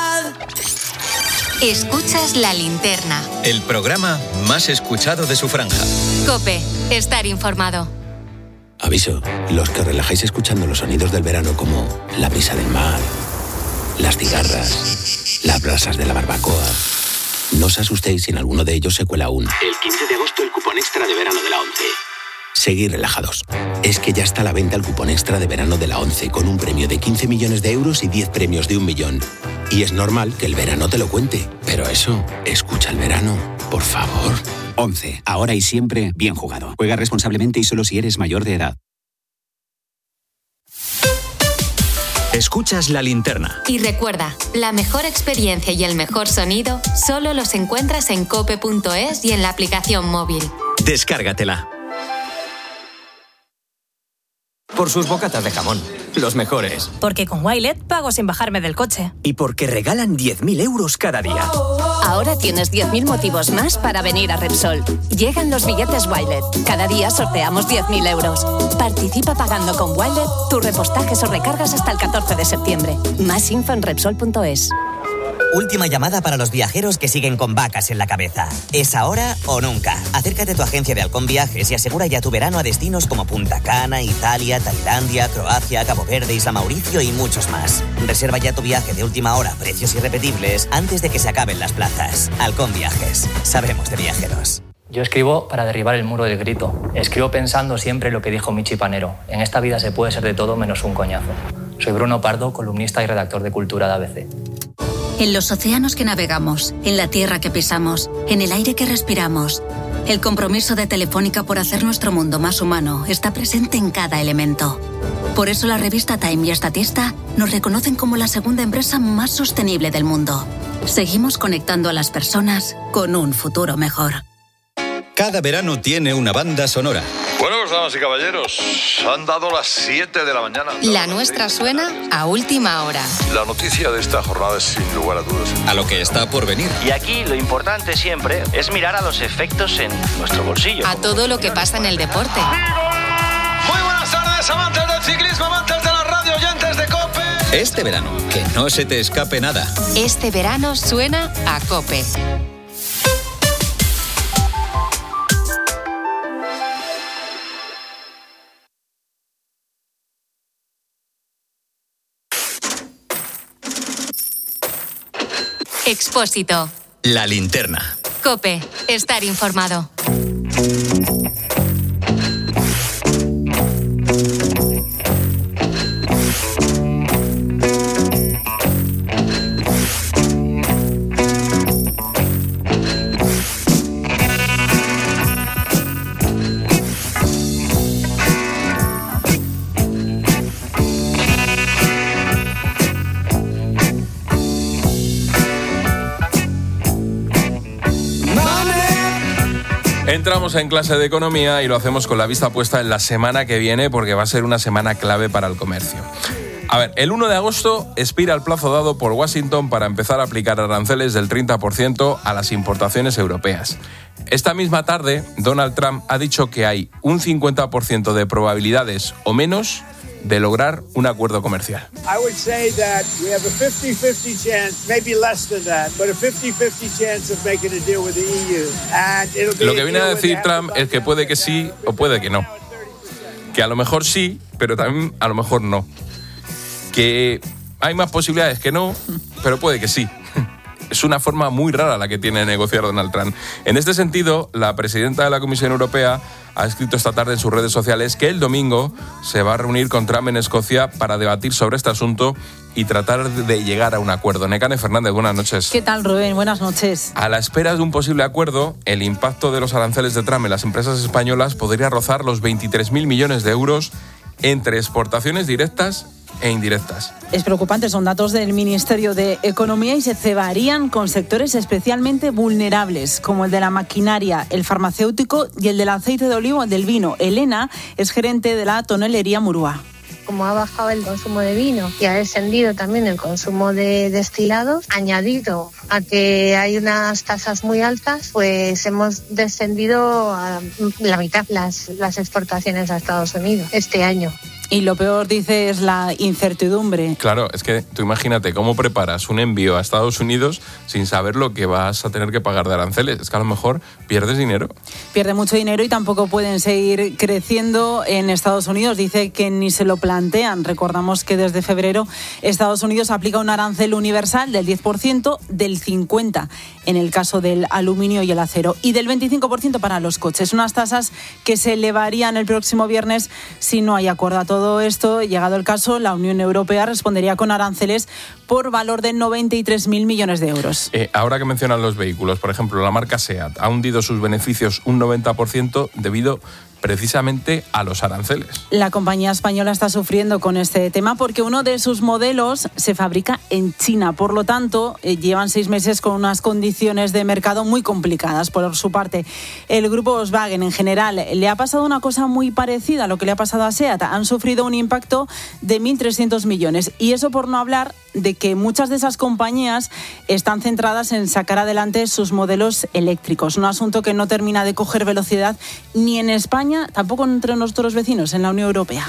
S17: Escuchas La Linterna.
S18: El programa más escuchado de su franja.
S17: COPE. Estar informado.
S19: Aviso, los que os relajáis escuchando los sonidos del verano como la brisa del mar, las cigarras, las brasas de la barbacoa, no os asustéis si en alguno de ellos se cuela el 15 de agosto el cupón extra de verano de la ONCE. Seguid relajados. Es que ya está a la venta el cupón extra de verano de la ONCE con un premio de 15 millones de euros y 10 premios de 1 millón. Y es normal que el verano te lo cuente. Pero eso, escucha el verano, por favor.
S20: ONCE, ahora y siempre, bien jugado. Juega responsablemente y solo si eres mayor de edad.
S18: Escuchas La Linterna.
S17: Y recuerda, la mejor experiencia y el mejor sonido solo los encuentras en cope.es y en la aplicación móvil.
S18: Descárgatela.
S21: Por sus bocatas de jamón, los mejores.
S22: Porque con Wilet pago sin bajarme del coche.
S21: Y porque regalan 10.000 euros cada día.
S22: Ahora tienes 10.000 motivos más para venir a Repsol. Llegan los billetes Wilet. Cada día sorteamos 10.000 euros. Participa pagando con Wilet tus repostajes o recargas hasta el 14 de septiembre. Más info en Repsol.es.
S2: Última llamada para los viajeros que siguen con vacas en la cabeza. ¿Es ahora o nunca? Acércate a tu agencia de Halcón Viajes y asegura ya tu verano a destinos como Punta Cana, Italia, Tailandia, Croacia, Cabo Verde, Isla Mauricio y muchos más. Reserva ya tu viaje de última hora, precios irrepetibles, antes de que se acaben las plazas. Halcón Viajes. Sabemos de viajeros.
S3: Yo escribo para derribar el muro del grito. Escribo pensando siempre lo que dijo Michi Panero. En esta vida se puede ser de todo menos un coñazo. Soy Bruno Pardo, columnista y redactor de Cultura de ABC.
S23: En los océanos que navegamos, en la tierra que pisamos, en el aire que respiramos, el compromiso de Telefónica por hacer nuestro mundo más humano está presente en cada elemento. Por eso la revista Time y Statista nos reconocen como la segunda empresa más sostenible del mundo. Seguimos conectando a las personas con un futuro mejor.
S18: Cada verano tiene una banda sonora.
S24: Bueno, pues damas y caballeros, han dado las 7 de la mañana.
S25: La nuestra suena a última hora.
S24: La noticia de esta jornada es sin lugar a dudas.
S18: A lo que está por venir.
S26: Y aquí lo importante siempre es mirar a los efectos en nuestro bolsillo.
S25: A todo lo que pasa en el deporte.
S24: Muy buenas tardes, amantes del ciclismo, amantes de la radio, oyentes de COPE.
S18: Este verano, que no se te escape nada.
S25: Este verano suena a COPE. Expósito.
S18: La linterna.
S25: COPE. Estar informado.
S1: Entramos en clase de economía y lo hacemos con la vista puesta en la semana que viene porque va a ser una semana clave para el comercio. A ver, el 1 de agosto expira el plazo dado por Washington para empezar a aplicar aranceles del 30% a las importaciones europeas. Esta misma tarde, Donald Trump ha dicho que hay un 50% de probabilidades o menos de lograr un acuerdo comercial.
S27: I would say that we have a 50-50 chance, maybe less than that, but a 50-50 chance of making a deal with the EU. And it'll be
S1: Lo que viene a decir Trump es que puede que sí o puede que no. Que a lo mejor sí, pero también a lo mejor no. Que hay más posibilidades que no, pero puede que sí. Es una forma muy rara la que tiene de negociar Donald Trump. En este sentido, la presidenta de la Comisión Europea ha escrito esta tarde en sus redes sociales que el domingo se va a reunir con Trump en Escocia para debatir sobre este asunto y tratar de llegar a un acuerdo. Nekane Fernández, buenas noches.
S28: ¿Qué tal, Rubén? Buenas noches.
S1: A la espera de un posible acuerdo, el impacto de los aranceles de Trump en las empresas españolas podría rozar los 23.000 millones de euros entre exportaciones directas e indirectas.
S28: Es preocupante, son datos del Ministerio de Economía y se cebarían con sectores especialmente vulnerables, como el de la maquinaria, el farmacéutico y el del aceite de oliva o el del vino. Elena es gerente de la tonelería Murúa.
S29: Como ha bajado el consumo de vino y ha descendido también el consumo de destilados, añadido a que hay unas tasas muy altas, pues hemos descendido a la mitad las exportaciones a Estados Unidos este año.
S28: Y lo peor, dice, es la incertidumbre.
S1: Claro, es que tú imagínate cómo preparas un envío a Estados Unidos sin saber lo que vas a tener que pagar de aranceles. Es que a lo mejor pierdes dinero.
S28: Pierde mucho dinero y tampoco pueden seguir creciendo en Estados Unidos. Dice que ni se lo plantean. Recordamos que desde febrero Estados Unidos aplica un arancel universal del 10%, del 50% en el caso del aluminio y el acero y del 25% para los coches. Unas tasas que se elevarían el próximo viernes si no hay acuerdo. A todo esto, llegado el caso, la Unión Europea respondería con aranceles por valor de 93.000 millones de euros.
S1: Ahora que mencionan los vehículos, por ejemplo, la marca SEAT ha hundido sus beneficios un 90% debido precisamente a los aranceles.
S28: La compañía española está sufriendo con este tema porque uno de sus modelos se fabrica en China. Por lo tanto, llevan 6 meses con unas condiciones de mercado muy complicadas. Por su parte, el grupo Volkswagen en general le ha pasado una cosa muy parecida a lo que le ha pasado a SEAT. Han sufrido un impacto de 1.300 millones. Y eso por no hablar de que muchas de esas compañías están centradas en sacar adelante sus modelos eléctricos. Un asunto que no termina de coger velocidad ni en España, tampoco entre nuestros vecinos en la Unión Europea.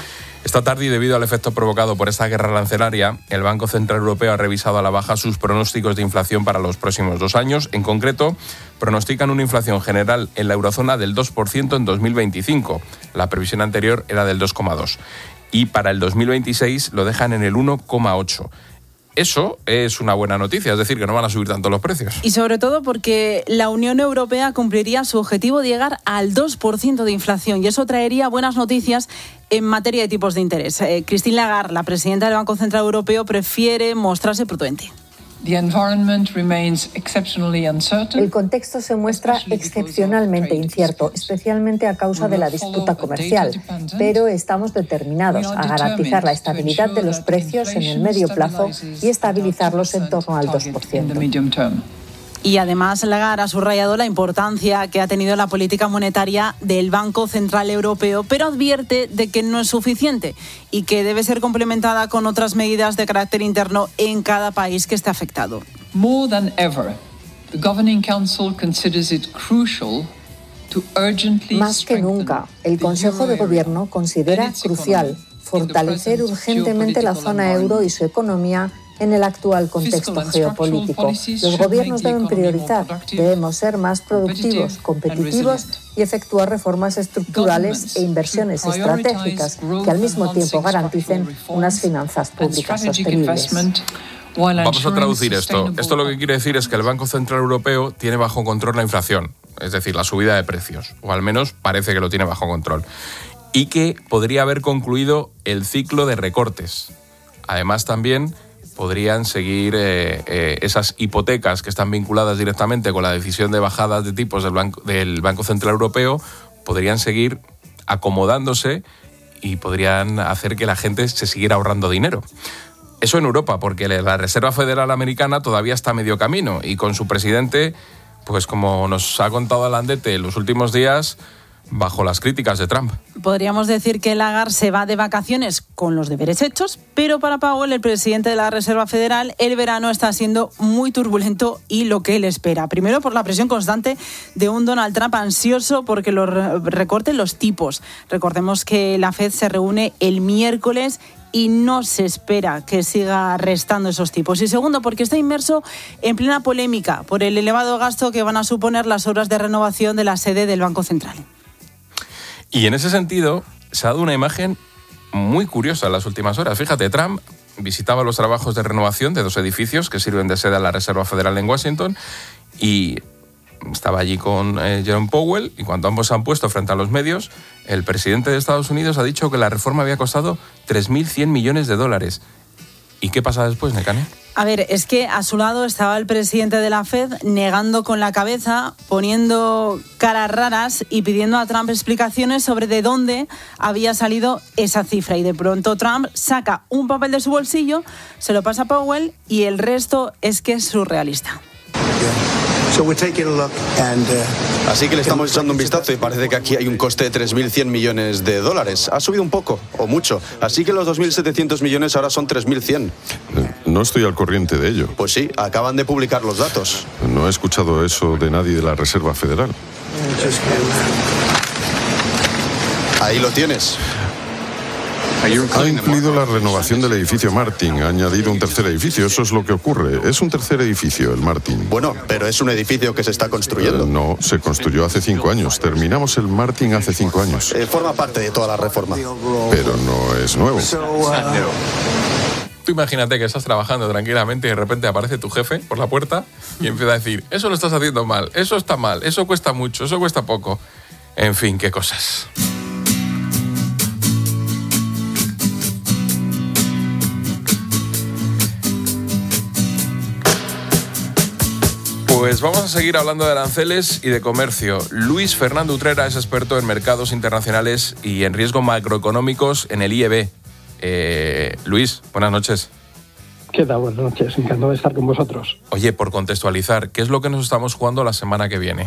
S1: Esta tarde, y debido al efecto provocado por esta guerra arancelaria, el Banco Central Europeo ha revisado a la baja sus pronósticos de inflación para los próximos 2 años. En concreto, pronostican una inflación general en la eurozona del 2% en 2025. La previsión anterior era del 2,2%. Y para el 2026 lo dejan en el 1,8%. Eso es una buena noticia, es decir, que no van a subir tanto los precios.
S28: Y sobre todo porque la Unión Europea cumpliría su objetivo de llegar al 2% de inflación, y eso traería buenas noticias en materia de tipos de interés. Christine Lagarde, la presidenta del Banco Central Europeo, prefiere mostrarse prudente.
S4: El contexto se muestra excepcionalmente incierto, especialmente a causa de la disputa comercial, pero estamos determinados a garantizar la estabilidad de los precios en el medio plazo y estabilizarlos en torno al 2%.
S28: Y además Lagarde ha subrayado la importancia que ha tenido la política monetaria del Banco Central Europeo, pero advierte de que no es suficiente y que debe ser complementada con otras medidas de carácter interno en cada país que esté afectado.
S5: More than ever, the Governing Council considers it crucial to urgently
S4: Más que nunca, el Consejo de Gobierno considera crucial fortalecer urgentemente la zona euro y su economía en el actual contexto geopolítico. Los gobiernos deben priorizar, debemos ser más productivos, competitivos y efectuar reformas estructurales e inversiones estratégicas que al mismo tiempo garanticen unas finanzas públicas sostenibles.
S1: Vamos a traducir esto. Esto lo que quiere decir es que el Banco Central Europeo tiene bajo control la inflación, es decir, la subida de precios, o al menos parece que lo tiene bajo control, y que podría haber concluido el ciclo de recortes. Además, también podrían seguir esas hipotecas que están vinculadas directamente con la decisión de bajadas de tipos del Banco Central Europeo, podrían seguir acomodándose y podrían hacer que la gente se siguiera ahorrando dinero. Eso en Europa, porque la Reserva Federal Americana todavía está a medio camino y con su presidente, pues como nos ha contado Alandete en los últimos días, bajo las críticas de Trump.
S28: Podríamos decir que Lagarde se va de vacaciones con los deberes hechos, pero para Powell, el presidente de la Reserva Federal, el verano está siendo muy turbulento y lo que él espera. Primero, por la presión constante de un Donald Trump ansioso porque recorten los tipos. Recordemos que la Fed se reúne el miércoles y no se espera que siga restando esos tipos. Y segundo, porque está inmerso en plena polémica por el elevado gasto que van a suponer las obras de renovación de la sede del Banco Central.
S1: Y en ese sentido, se ha dado una imagen muy curiosa en las últimas horas. Fíjate, Trump visitaba los trabajos de renovación de 2 edificios que sirven de sede a la Reserva Federal en Washington y estaba allí con Jerome Powell, y cuando ambos se han puesto frente a los medios, el presidente de Estados Unidos ha dicho que la reforma había costado $3.100 millones. ¿Y qué pasa después, Nekane?
S28: A ver, es que a su lado estaba el presidente de la Fed negando con la cabeza, poniendo caras raras y pidiendo a Trump explicaciones sobre de dónde había salido esa cifra. Y de pronto Trump saca un papel de su bolsillo, se lo pasa a Powell y el resto es que es surrealista.
S6: Así que le estamos echando un vistazo y parece que aquí hay un coste de $3.100 millones. Ha subido un poco o mucho, así que los 2.700 millones ahora son 3.100.
S7: No estoy al corriente de ello.
S6: Pues sí, acaban de publicar los datos.
S7: No he escuchado eso de nadie de la Reserva Federal.
S6: Ahí lo tienes.
S7: Ha incluido la renovación del edificio Martin, ha añadido un tercer edificio, eso es lo que ocurre. Es un tercer edificio, el Martin.
S6: Bueno, pero es un edificio que se está construyendo.
S7: No, se construyó hace 5 años. Terminamos el Martin hace 5 años.
S6: Forma parte de toda la reforma.
S7: Pero no es nuevo.
S1: Tú imagínate que estás trabajando tranquilamente y de repente aparece tu jefe por la puerta y empieza a decir, eso lo estás haciendo mal, eso está mal, eso cuesta mucho, eso cuesta poco. En fin, qué cosas. Pues vamos a seguir hablando de aranceles y de comercio. Luis Fernando Utrera es experto en mercados internacionales y en riesgos macroeconómicos en el IEB. Luis, buenas noches.
S8: ¿Qué tal? Buenas noches, encantado de estar con vosotros.
S1: Oye, por contextualizar, ¿qué es lo que nos estamos jugando la semana que viene?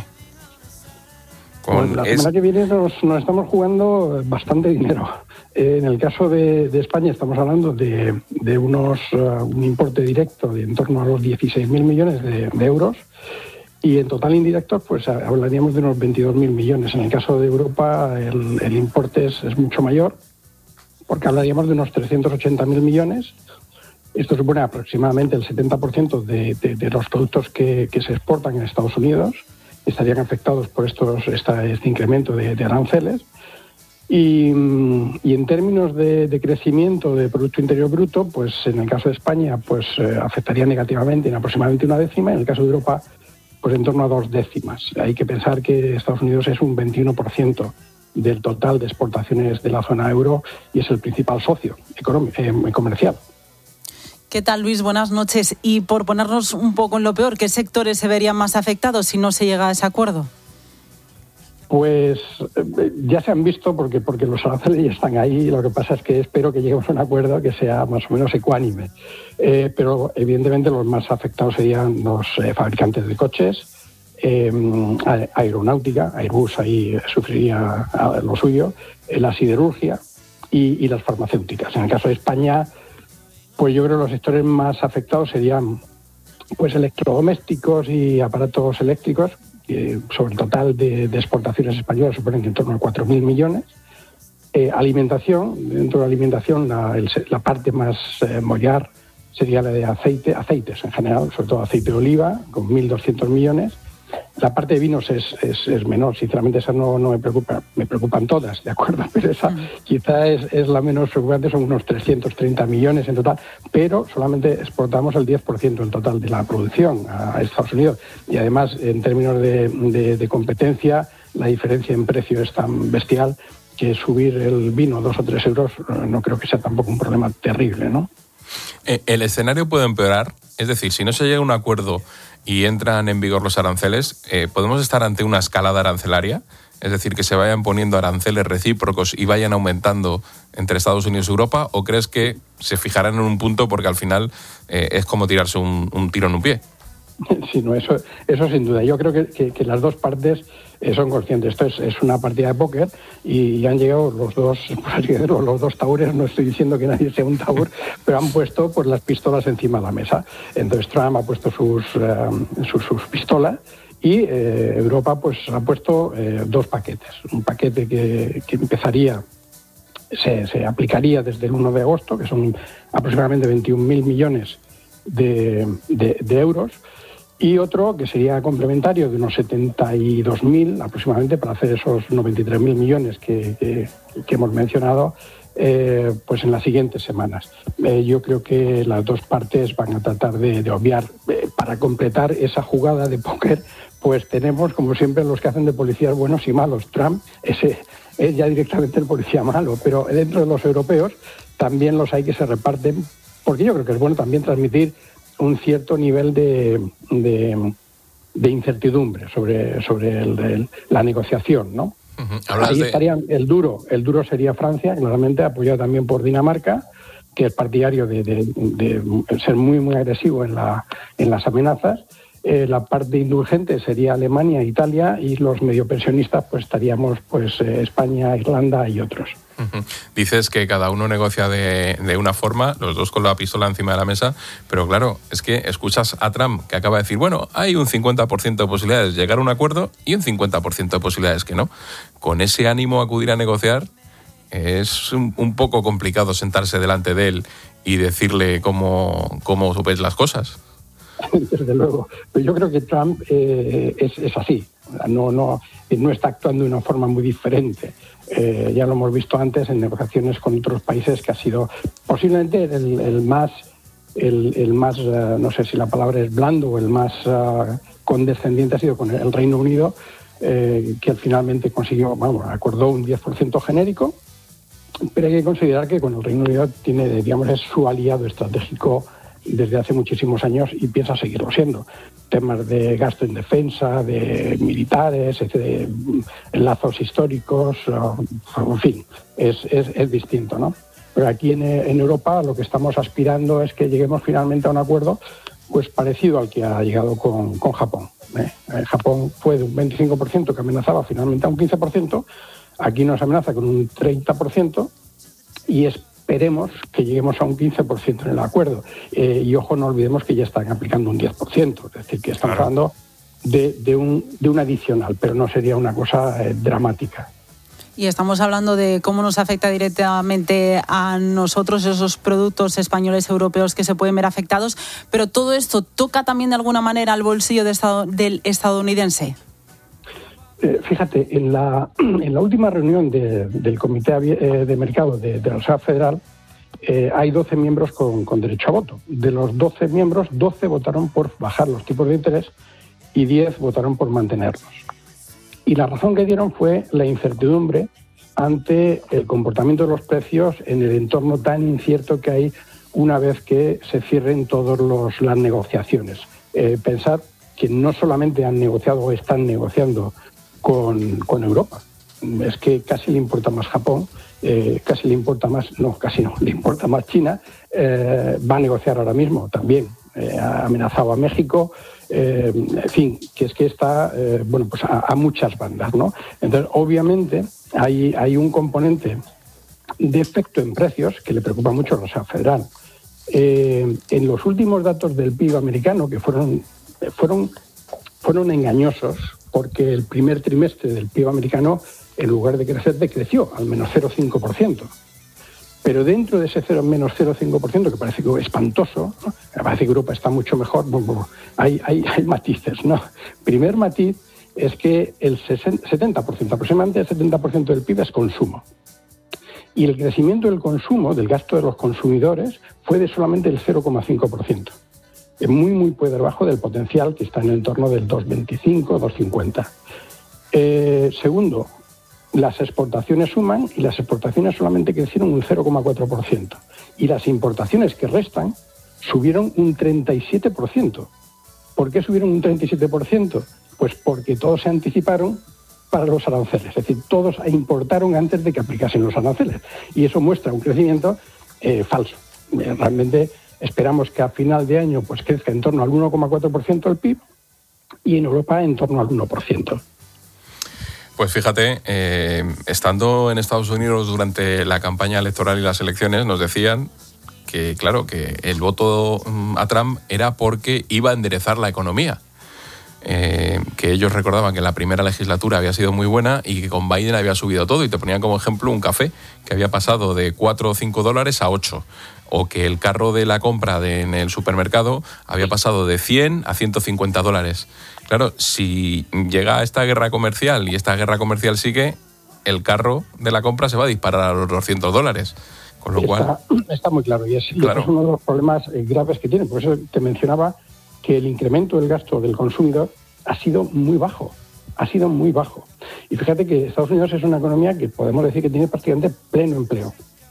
S8: La semana que viene nos estamos jugando bastante dinero. En el caso de España estamos hablando de un importe directo de en torno a los 16.000 millones de euros y en total indirectos pues hablaríamos de unos 22.000 millones. En el caso de Europa el importe es mucho mayor porque hablaríamos de unos 380.000 millones. Esto supone aproximadamente el 70% de los productos que se exportan en Estados Unidos, estarían afectados por este incremento de aranceles. Y en términos de crecimiento de Producto Interior Bruto, pues en el caso de España pues afectaría negativamente en aproximadamente 1/10, en el caso de Europa pues en torno a 2/10. Hay que pensar que Estados Unidos es un 21% del total de exportaciones de la zona euro y es el principal socio comercial.
S28: ¿Qué tal, Luis? Buenas noches. Y por ponernos un poco en lo peor, ¿qué sectores se verían más afectados si no se llega a ese acuerdo?
S8: Pues ya se han visto porque los aranceles ya están ahí. Lo que pasa es que espero que lleguemos a un acuerdo que sea más o menos ecuánime. Pero evidentemente los más afectados serían los fabricantes de coches, aeronáutica, Airbus ahí sufriría lo suyo, la siderurgia y las farmacéuticas. En el caso de España, pues yo creo que los sectores más afectados serían pues electrodomésticos y aparatos eléctricos, que sobre el total de exportaciones españolas suponen que en torno a 4.000 millones. Alimentación, dentro de la alimentación la parte más mollar sería la de aceites en general, sobre todo aceite de oliva, con 1.200 millones. La parte de vinos es menor, sinceramente esa no me preocupa, me preocupan todas, ¿de acuerdo? Pero esa quizá es la menos preocupante, son unos 330 millones en total, pero solamente exportamos el 10% del total de la producción a Estados Unidos. Y además, en términos de competencia, la diferencia en precio es tan bestial que subir el vino 2 o 3 euros no creo que sea tampoco un problema terrible, ¿no?
S1: ¿El escenario puede empeorar? Es decir, si no se llega a un acuerdo y entran en vigor los aranceles, ¿podemos estar ante una escalada arancelaria? Es decir, que se vayan poniendo aranceles recíprocos y vayan aumentando entre Estados Unidos y Europa, ¿o crees que se fijarán en un punto porque al final es como tirarse un tiro en un pie?
S8: Sí, no, eso sin duda. Yo creo que las dos partes son conscientes. Esto es una partida de póker y han llegado los dos taures. No estoy diciendo que nadie sea un taur, pero han puesto pues las pistolas encima de la mesa. Entonces Trump ha puesto sus pistolas y Europa pues ha puesto dos paquetes. Un paquete que empezaría, se aplicaría desde el 1 de agosto, que son aproximadamente 21.000 millones de euros, y otro que sería complementario de unos 72.000 aproximadamente para hacer esos 93.000 millones que hemos mencionado pues en las siguientes semanas. Yo creo que las dos partes van a tratar de obviar. Para completar esa jugada de póker, pues tenemos, como siempre, los que hacen de policías buenos y malos. Trump es ya directamente el policía malo, pero dentro de los europeos también los hay que se reparten, porque yo creo que es bueno también transmitir un cierto nivel de incertidumbre sobre la negociación, ¿no? Ahí estarían el duro sería Francia, claramente apoyado también por Dinamarca, que es partidario de ser muy muy agresivo en las amenazas. La parte indulgente sería Alemania, Italia, y los mediopensionistas pues estaríamos pues España, Irlanda y otros.
S1: Dices que cada uno negocia de una forma, los dos con la pistola encima de la mesa, pero claro, es que escuchas a Trump que acaba de decir, bueno, hay un 50% de posibilidades de llegar a un acuerdo y un 50% de posibilidades que no. Con ese ánimo a acudir a negociar es un poco complicado sentarse delante de él y decirle cómo ves las cosas.
S8: Desde luego. Pero yo creo que Trump es así. No está actuando de una forma muy diferente. Ya lo hemos visto antes en negociaciones con otros países, que ha sido posiblemente el más no sé si la palabra es blando o el más condescendiente ha sido con el Reino Unido, que finalmente acordó un 10% genérico, pero hay que considerar que con el Reino Unido es su aliado estratégico desde hace muchísimos años y piensa seguirlo siendo. Temas de gasto en defensa, de militares, de lazos históricos, en fin, es distinto, ¿no? Pero aquí en Europa lo que estamos aspirando es que lleguemos finalmente a un acuerdo pues parecido al que ha llegado con Japón. Japón fue de un 25% que amenazaba finalmente a un 15%, aquí nos amenaza con un 30% y esperemos que lleguemos a un 15% en el acuerdo. Y ojo, no olvidemos que ya están aplicando un 10%, es decir, que estamos hablando de un adicional, pero no sería una cosa dramática.
S28: Y estamos hablando de cómo nos afecta directamente a nosotros esos productos españoles, europeos que se pueden ver afectados, pero todo esto toca también de alguna manera al bolsillo del estadounidense.
S8: Fíjate, en la última reunión del Comité de Mercado de la Reserva Federal hay 12 miembros con derecho a voto. De los 12 miembros, 12 votaron por bajar los tipos de interés y 10 votaron por mantenerlos. Y la razón que dieron fue la incertidumbre ante el comportamiento de los precios en el entorno tan incierto que hay una vez que se cierren todas las negociaciones. Pensad que no solamente han negociado o están negociando con Europa, es que casi le importa más Japón, le importa más China, va a negociar ahora mismo también, ha amenazado a México, en fin, que es que está pues a muchas bandas, ¿no? Entonces, obviamente, hay un componente de efecto en precios que le preocupa mucho a la Reserva Federal. En los últimos datos del PIB americano, que fueron engañosos, porque el primer trimestre del PIB americano, en lugar de crecer, decreció al menos 0,5%. Pero dentro de ese menos 0,5%, que parece que es espantoso, ¿no? Parece que Europa está mucho mejor, hay matices, ¿no? Primer matiz es que el 70%, aproximadamente el 70% del PIB es consumo. Y el crecimiento del consumo, del gasto de los consumidores, fue de solamente el 0,5%. Es muy, muy por debajo del potencial, que está en el entorno del 2,25, 2,50. Segundo, las exportaciones suman y las exportaciones solamente crecieron un 0,4%. Y las importaciones que restan subieron un 37%. ¿Por qué subieron un 37%? Pues porque todos se anticiparon para los aranceles. Es decir, todos importaron antes de que aplicasen los aranceles. Y eso muestra un crecimiento falso. Realmente esperamos que a final de año pues crezca en torno al 1,4% el PIB y en Europa en torno al 1%.
S1: Pues fíjate, estando en Estados Unidos durante la campaña electoral y las elecciones, nos decían que, claro, que el voto a Trump era porque iba a enderezar la economía. Que ellos recordaban que la primera legislatura había sido muy buena y que con Biden había subido todo, y te ponían como ejemplo un café que había pasado de 4 o 5 dólares a 8, o que el carro de la compra en el supermercado había pasado de 100 a 150 dólares. Claro, si llega esta guerra comercial y esta guerra comercial sigue, el carro de la compra se va a disparar a los 200 dólares. Con lo cual...
S8: Está muy claro, y es uno de los problemas graves que tiene. Por eso te mencionaba que el incremento del gasto del consumidor ha sido muy bajo. Y fíjate que Estados Unidos es una economía que podemos decir que tiene prácticamente pleno empleo.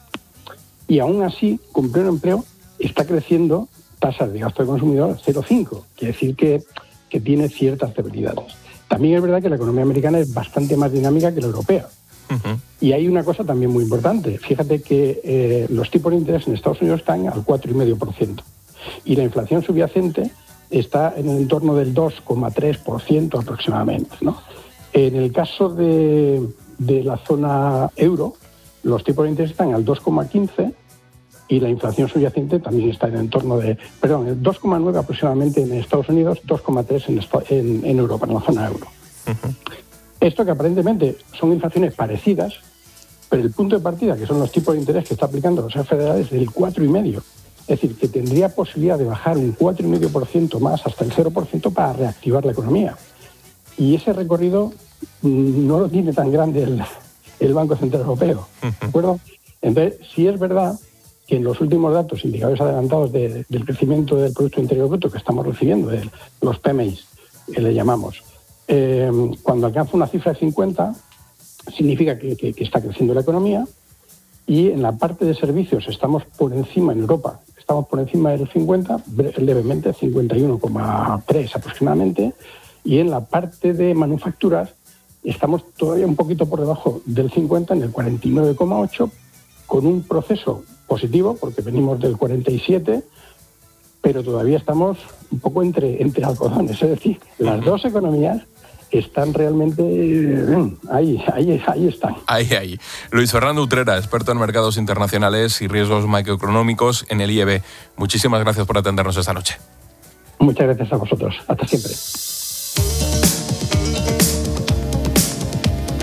S8: Y aún así, con pleno empleo, está creciendo tasas de gasto del consumidor 0,5. Quiere decir que tiene ciertas debilidades. También es verdad que la economía americana es bastante más dinámica que la europea. Uh-huh. Y hay una cosa también muy importante. Fíjate que los tipos de interés en Estados Unidos están al 4,5%. Y la inflación subyacente está en el entorno del 2,3% aproximadamente, ¿no? En el caso de la zona euro, los tipos de interés están al 2,15% y la inflación subyacente también está en el entorno de... Perdón, el 2,9% aproximadamente en Estados Unidos, 2,3% en Europa, en la zona euro. Uh-huh. Esto que aparentemente son inflaciones parecidas, pero el punto de partida, que son los tipos de interés que está aplicando la Reserva Federal, es del 4,5%. Es decir, que tendría posibilidad de bajar un 4,5% más hasta el 0% para reactivar la economía. Y ese recorrido no lo tiene tan grande el Banco Central Europeo, ¿de acuerdo? Entonces, sí es verdad que en los últimos datos, indicadores adelantados del crecimiento del Producto Interior Bruto que estamos recibiendo, de los PMI, que le llamamos, cuando alcanza una cifra de 50, significa que está creciendo la economía, y en la parte de servicios estamos por encima en Europa, estamos por encima del 50, levemente, 51,3 aproximadamente, y en la parte de manufacturas estamos todavía un poquito por debajo del 50, en el 49,8, con un proceso positivo, porque venimos del 47, pero todavía estamos un poco entre algodones. Es decir, las dos economías están realmente... Ahí están.
S1: Ahí. Luis Fernando Utrera, experto en mercados internacionales y riesgos macroeconómicos en el IEB. Muchísimas gracias por atendernos esta noche.
S8: Muchas gracias a vosotros. Hasta siempre.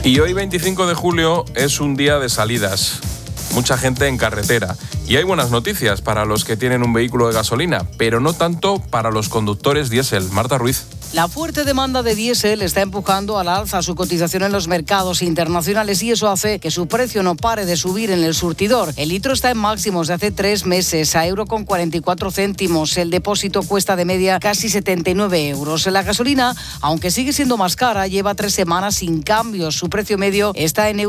S1: Y hoy, 25 de julio, es un día de salidas. Mucha gente en carretera. Y hay buenas noticias para los que tienen un vehículo de gasolina, pero no tanto para los conductores diésel. Marta Ruiz.
S9: La fuerte demanda de diésel está empujando a la alza su cotización en los mercados internacionales y eso hace que su precio no pare de subir en el surtidor. El litro está en máximos de hace 3 meses, a €1,44. El depósito cuesta de media casi 79 euros. La gasolina, aunque sigue siendo más cara, lleva 3 semanas sin cambios. Su precio medio está en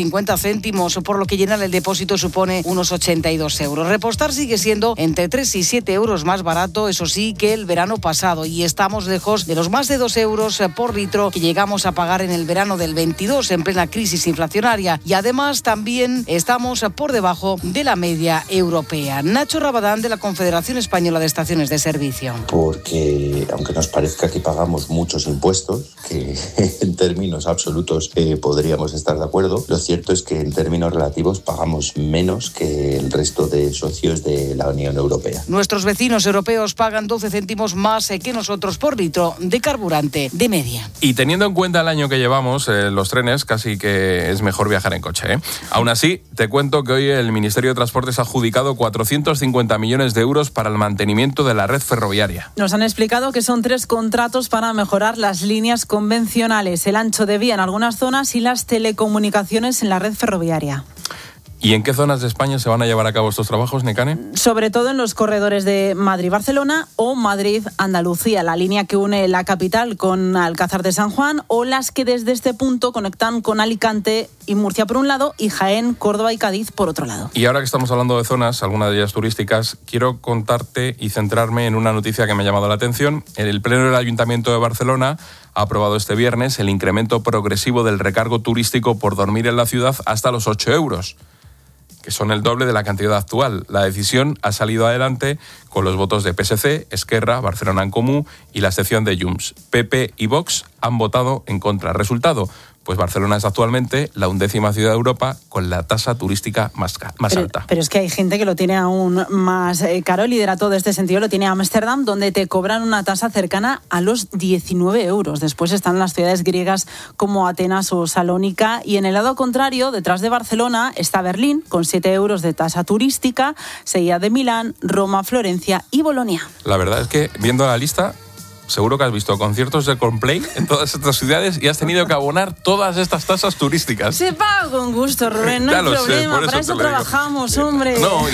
S9: €1,50, por lo que llenar el depósito supone unos 82 euros. Repostar sigue siendo entre 3 y 7 euros más barato, eso sí, que el verano pasado, y estamos lejos de los más de 2 euros por litro que llegamos a pagar en el verano del 22 en plena crisis inflacionaria, y además también estamos por debajo de la media europea. Nacho Rabadán, de la Confederación Española de Estaciones de Servicio.
S10: Porque aunque nos parezca que pagamos muchos impuestos, que en términos absolutos podríamos estar de acuerdo, lo cierto es que en términos relativos pagamos menos que el resto de socios de la Unión Europea.
S9: Nuestros vecinos europeos pagan 12 céntimos más que nosotros por litro de carburante de media.
S1: Y teniendo en cuenta el año que llevamos, los trenes, casi que es mejor viajar en coche, ¿eh? Aún así, te cuento que hoy el Ministerio de Transportes ha adjudicado 450 millones de euros para el mantenimiento de la red ferroviaria.
S28: Nos han explicado que son 3 contratos para mejorar las líneas convencionales, el ancho de vía en algunas zonas y las telecomunicaciones en la red ferroviaria.
S1: ¿Y en qué zonas de España se van a llevar a cabo estos trabajos, Nekane?
S28: Sobre todo en los corredores de Madrid-Barcelona o Madrid-Andalucía, la línea que une la capital con Alcázar de San Juan, o las que desde este punto conectan con Alicante y Murcia por un lado y Jaén, Córdoba y Cádiz por otro lado.
S1: Y ahora que estamos hablando de zonas, algunas de ellas turísticas, quiero contarte y centrarme en una noticia que me ha llamado la atención. El Pleno del Ayuntamiento de Barcelona ha aprobado este viernes el incremento progresivo del recargo turístico por dormir en la ciudad hasta los 8 euros. Que son el doble de la cantidad actual. La decisión ha salido adelante con los votos de PSC, Esquerra, Barcelona en Comú y la sección de Junts. PP y Vox han votado en contra. Resultado, pues Barcelona es actualmente la 11ª ciudad de Europa con la tasa turística más alta.
S28: Pero es que hay gente que lo tiene aún más caro. El liderato de este sentido lo tiene Ámsterdam, donde te cobran una tasa cercana a los 19 euros. Después están las ciudades griegas como Atenas o Salónica. Y en el lado contrario, detrás de Barcelona, está Berlín, con 7 euros de tasa turística, seguida de Milán, Roma, Florencia y Bolonia.
S1: La verdad es que, viendo la lista, seguro que has visto conciertos de Coldplay en todas estas ciudades y has tenido que abonar todas estas tasas turísticas.
S28: Se paga con gusto, Rubén, no hay problema. Para eso trabajamos, hombre.
S1: No,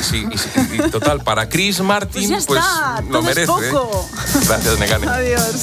S1: y total, para Chris Martin,
S28: pues ya está,
S1: lo merece.
S28: Poco.
S1: Gracias, Nekane.
S28: Adiós.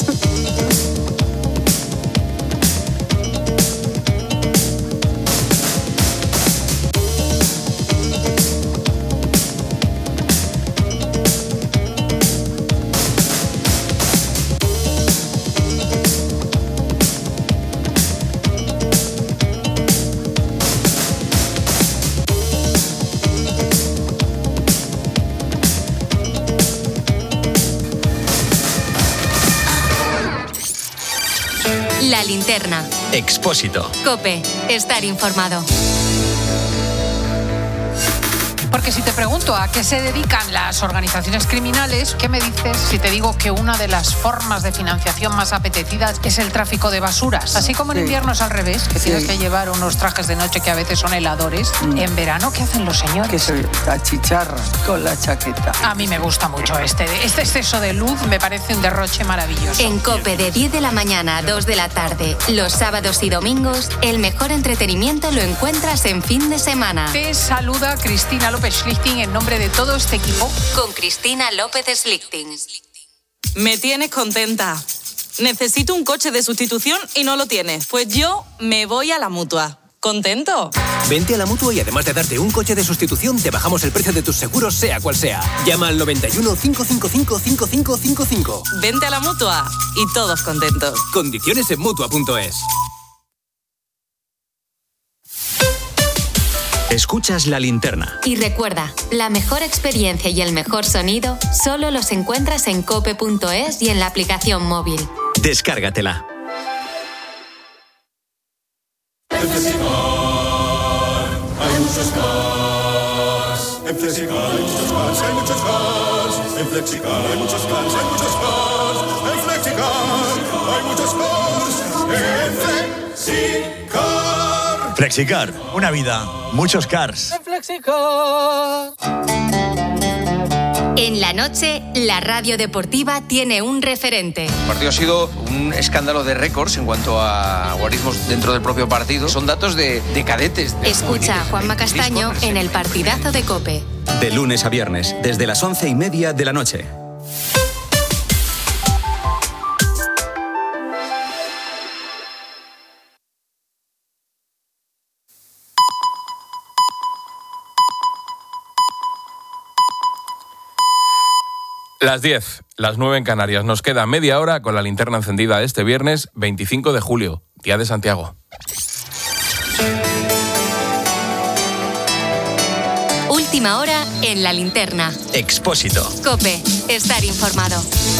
S25: La linterna.
S18: Expósito.
S25: COPE. Estar informado.
S11: Porque si te pregunto a qué se dedican las organizaciones criminales, ¿qué me dices si te digo que una de las formas de financiación más apetecidas es el tráfico de basuras? Así como en invierno es al revés, que tienes que llevar unos trajes de noche que a veces son heladores. En verano, ¿qué hacen los señores?
S12: Que se achicharran con la chaqueta.
S11: A mí me gusta mucho este exceso de luz, me parece un derroche maravilloso.
S25: En COPE, de 10 de la mañana a 2 de la tarde, los sábados y domingos, el mejor entretenimiento lo encuentras en fin de semana.
S11: Te saluda Cristina López Schlichting en nombre de todo este equipo.
S25: Con Cristina López Schlichting.
S13: Me tienes contenta. Necesito un coche de sustitución y no lo tienes. Pues yo me voy a la Mutua. ¿Contento?
S14: Vente a la Mutua y además de darte un coche de sustitución, te bajamos el precio de tus seguros, sea cual sea. Llama al 91 555 5555.
S13: Vente a la Mutua y todos contentos.
S14: Condiciones en Mutua.es.
S18: Escuchas La Linterna.
S25: Y recuerda, la mejor experiencia y el mejor sonido solo los encuentras en cope.es y en la aplicación móvil.
S18: Descárgatela.
S15: En Flexicar hay muchos cars. En Flexicar hay muchos cars, hay muchos cars. En Flexicar hay muchos cars, hay muchos cars. En Flexicar hay muchos cars. En Flexicar.
S2: Flexicar, una vida, muchos cars.
S25: En la noche, la radio deportiva tiene un referente.
S3: El partido ha sido un escándalo de récords en cuanto a guarismos dentro del propio partido. Son datos de cadetes.
S25: Escucha a Juanma Castaño en el partidazo de COPE.
S18: De lunes a viernes, desde las 11:30 de la noche.
S1: Las 10, las 9 en Canarias. Nos queda media hora con la linterna encendida este viernes 25 de julio, Día de Santiago.
S25: Última hora en la linterna.
S18: Expósito.
S25: COPE, estar informado.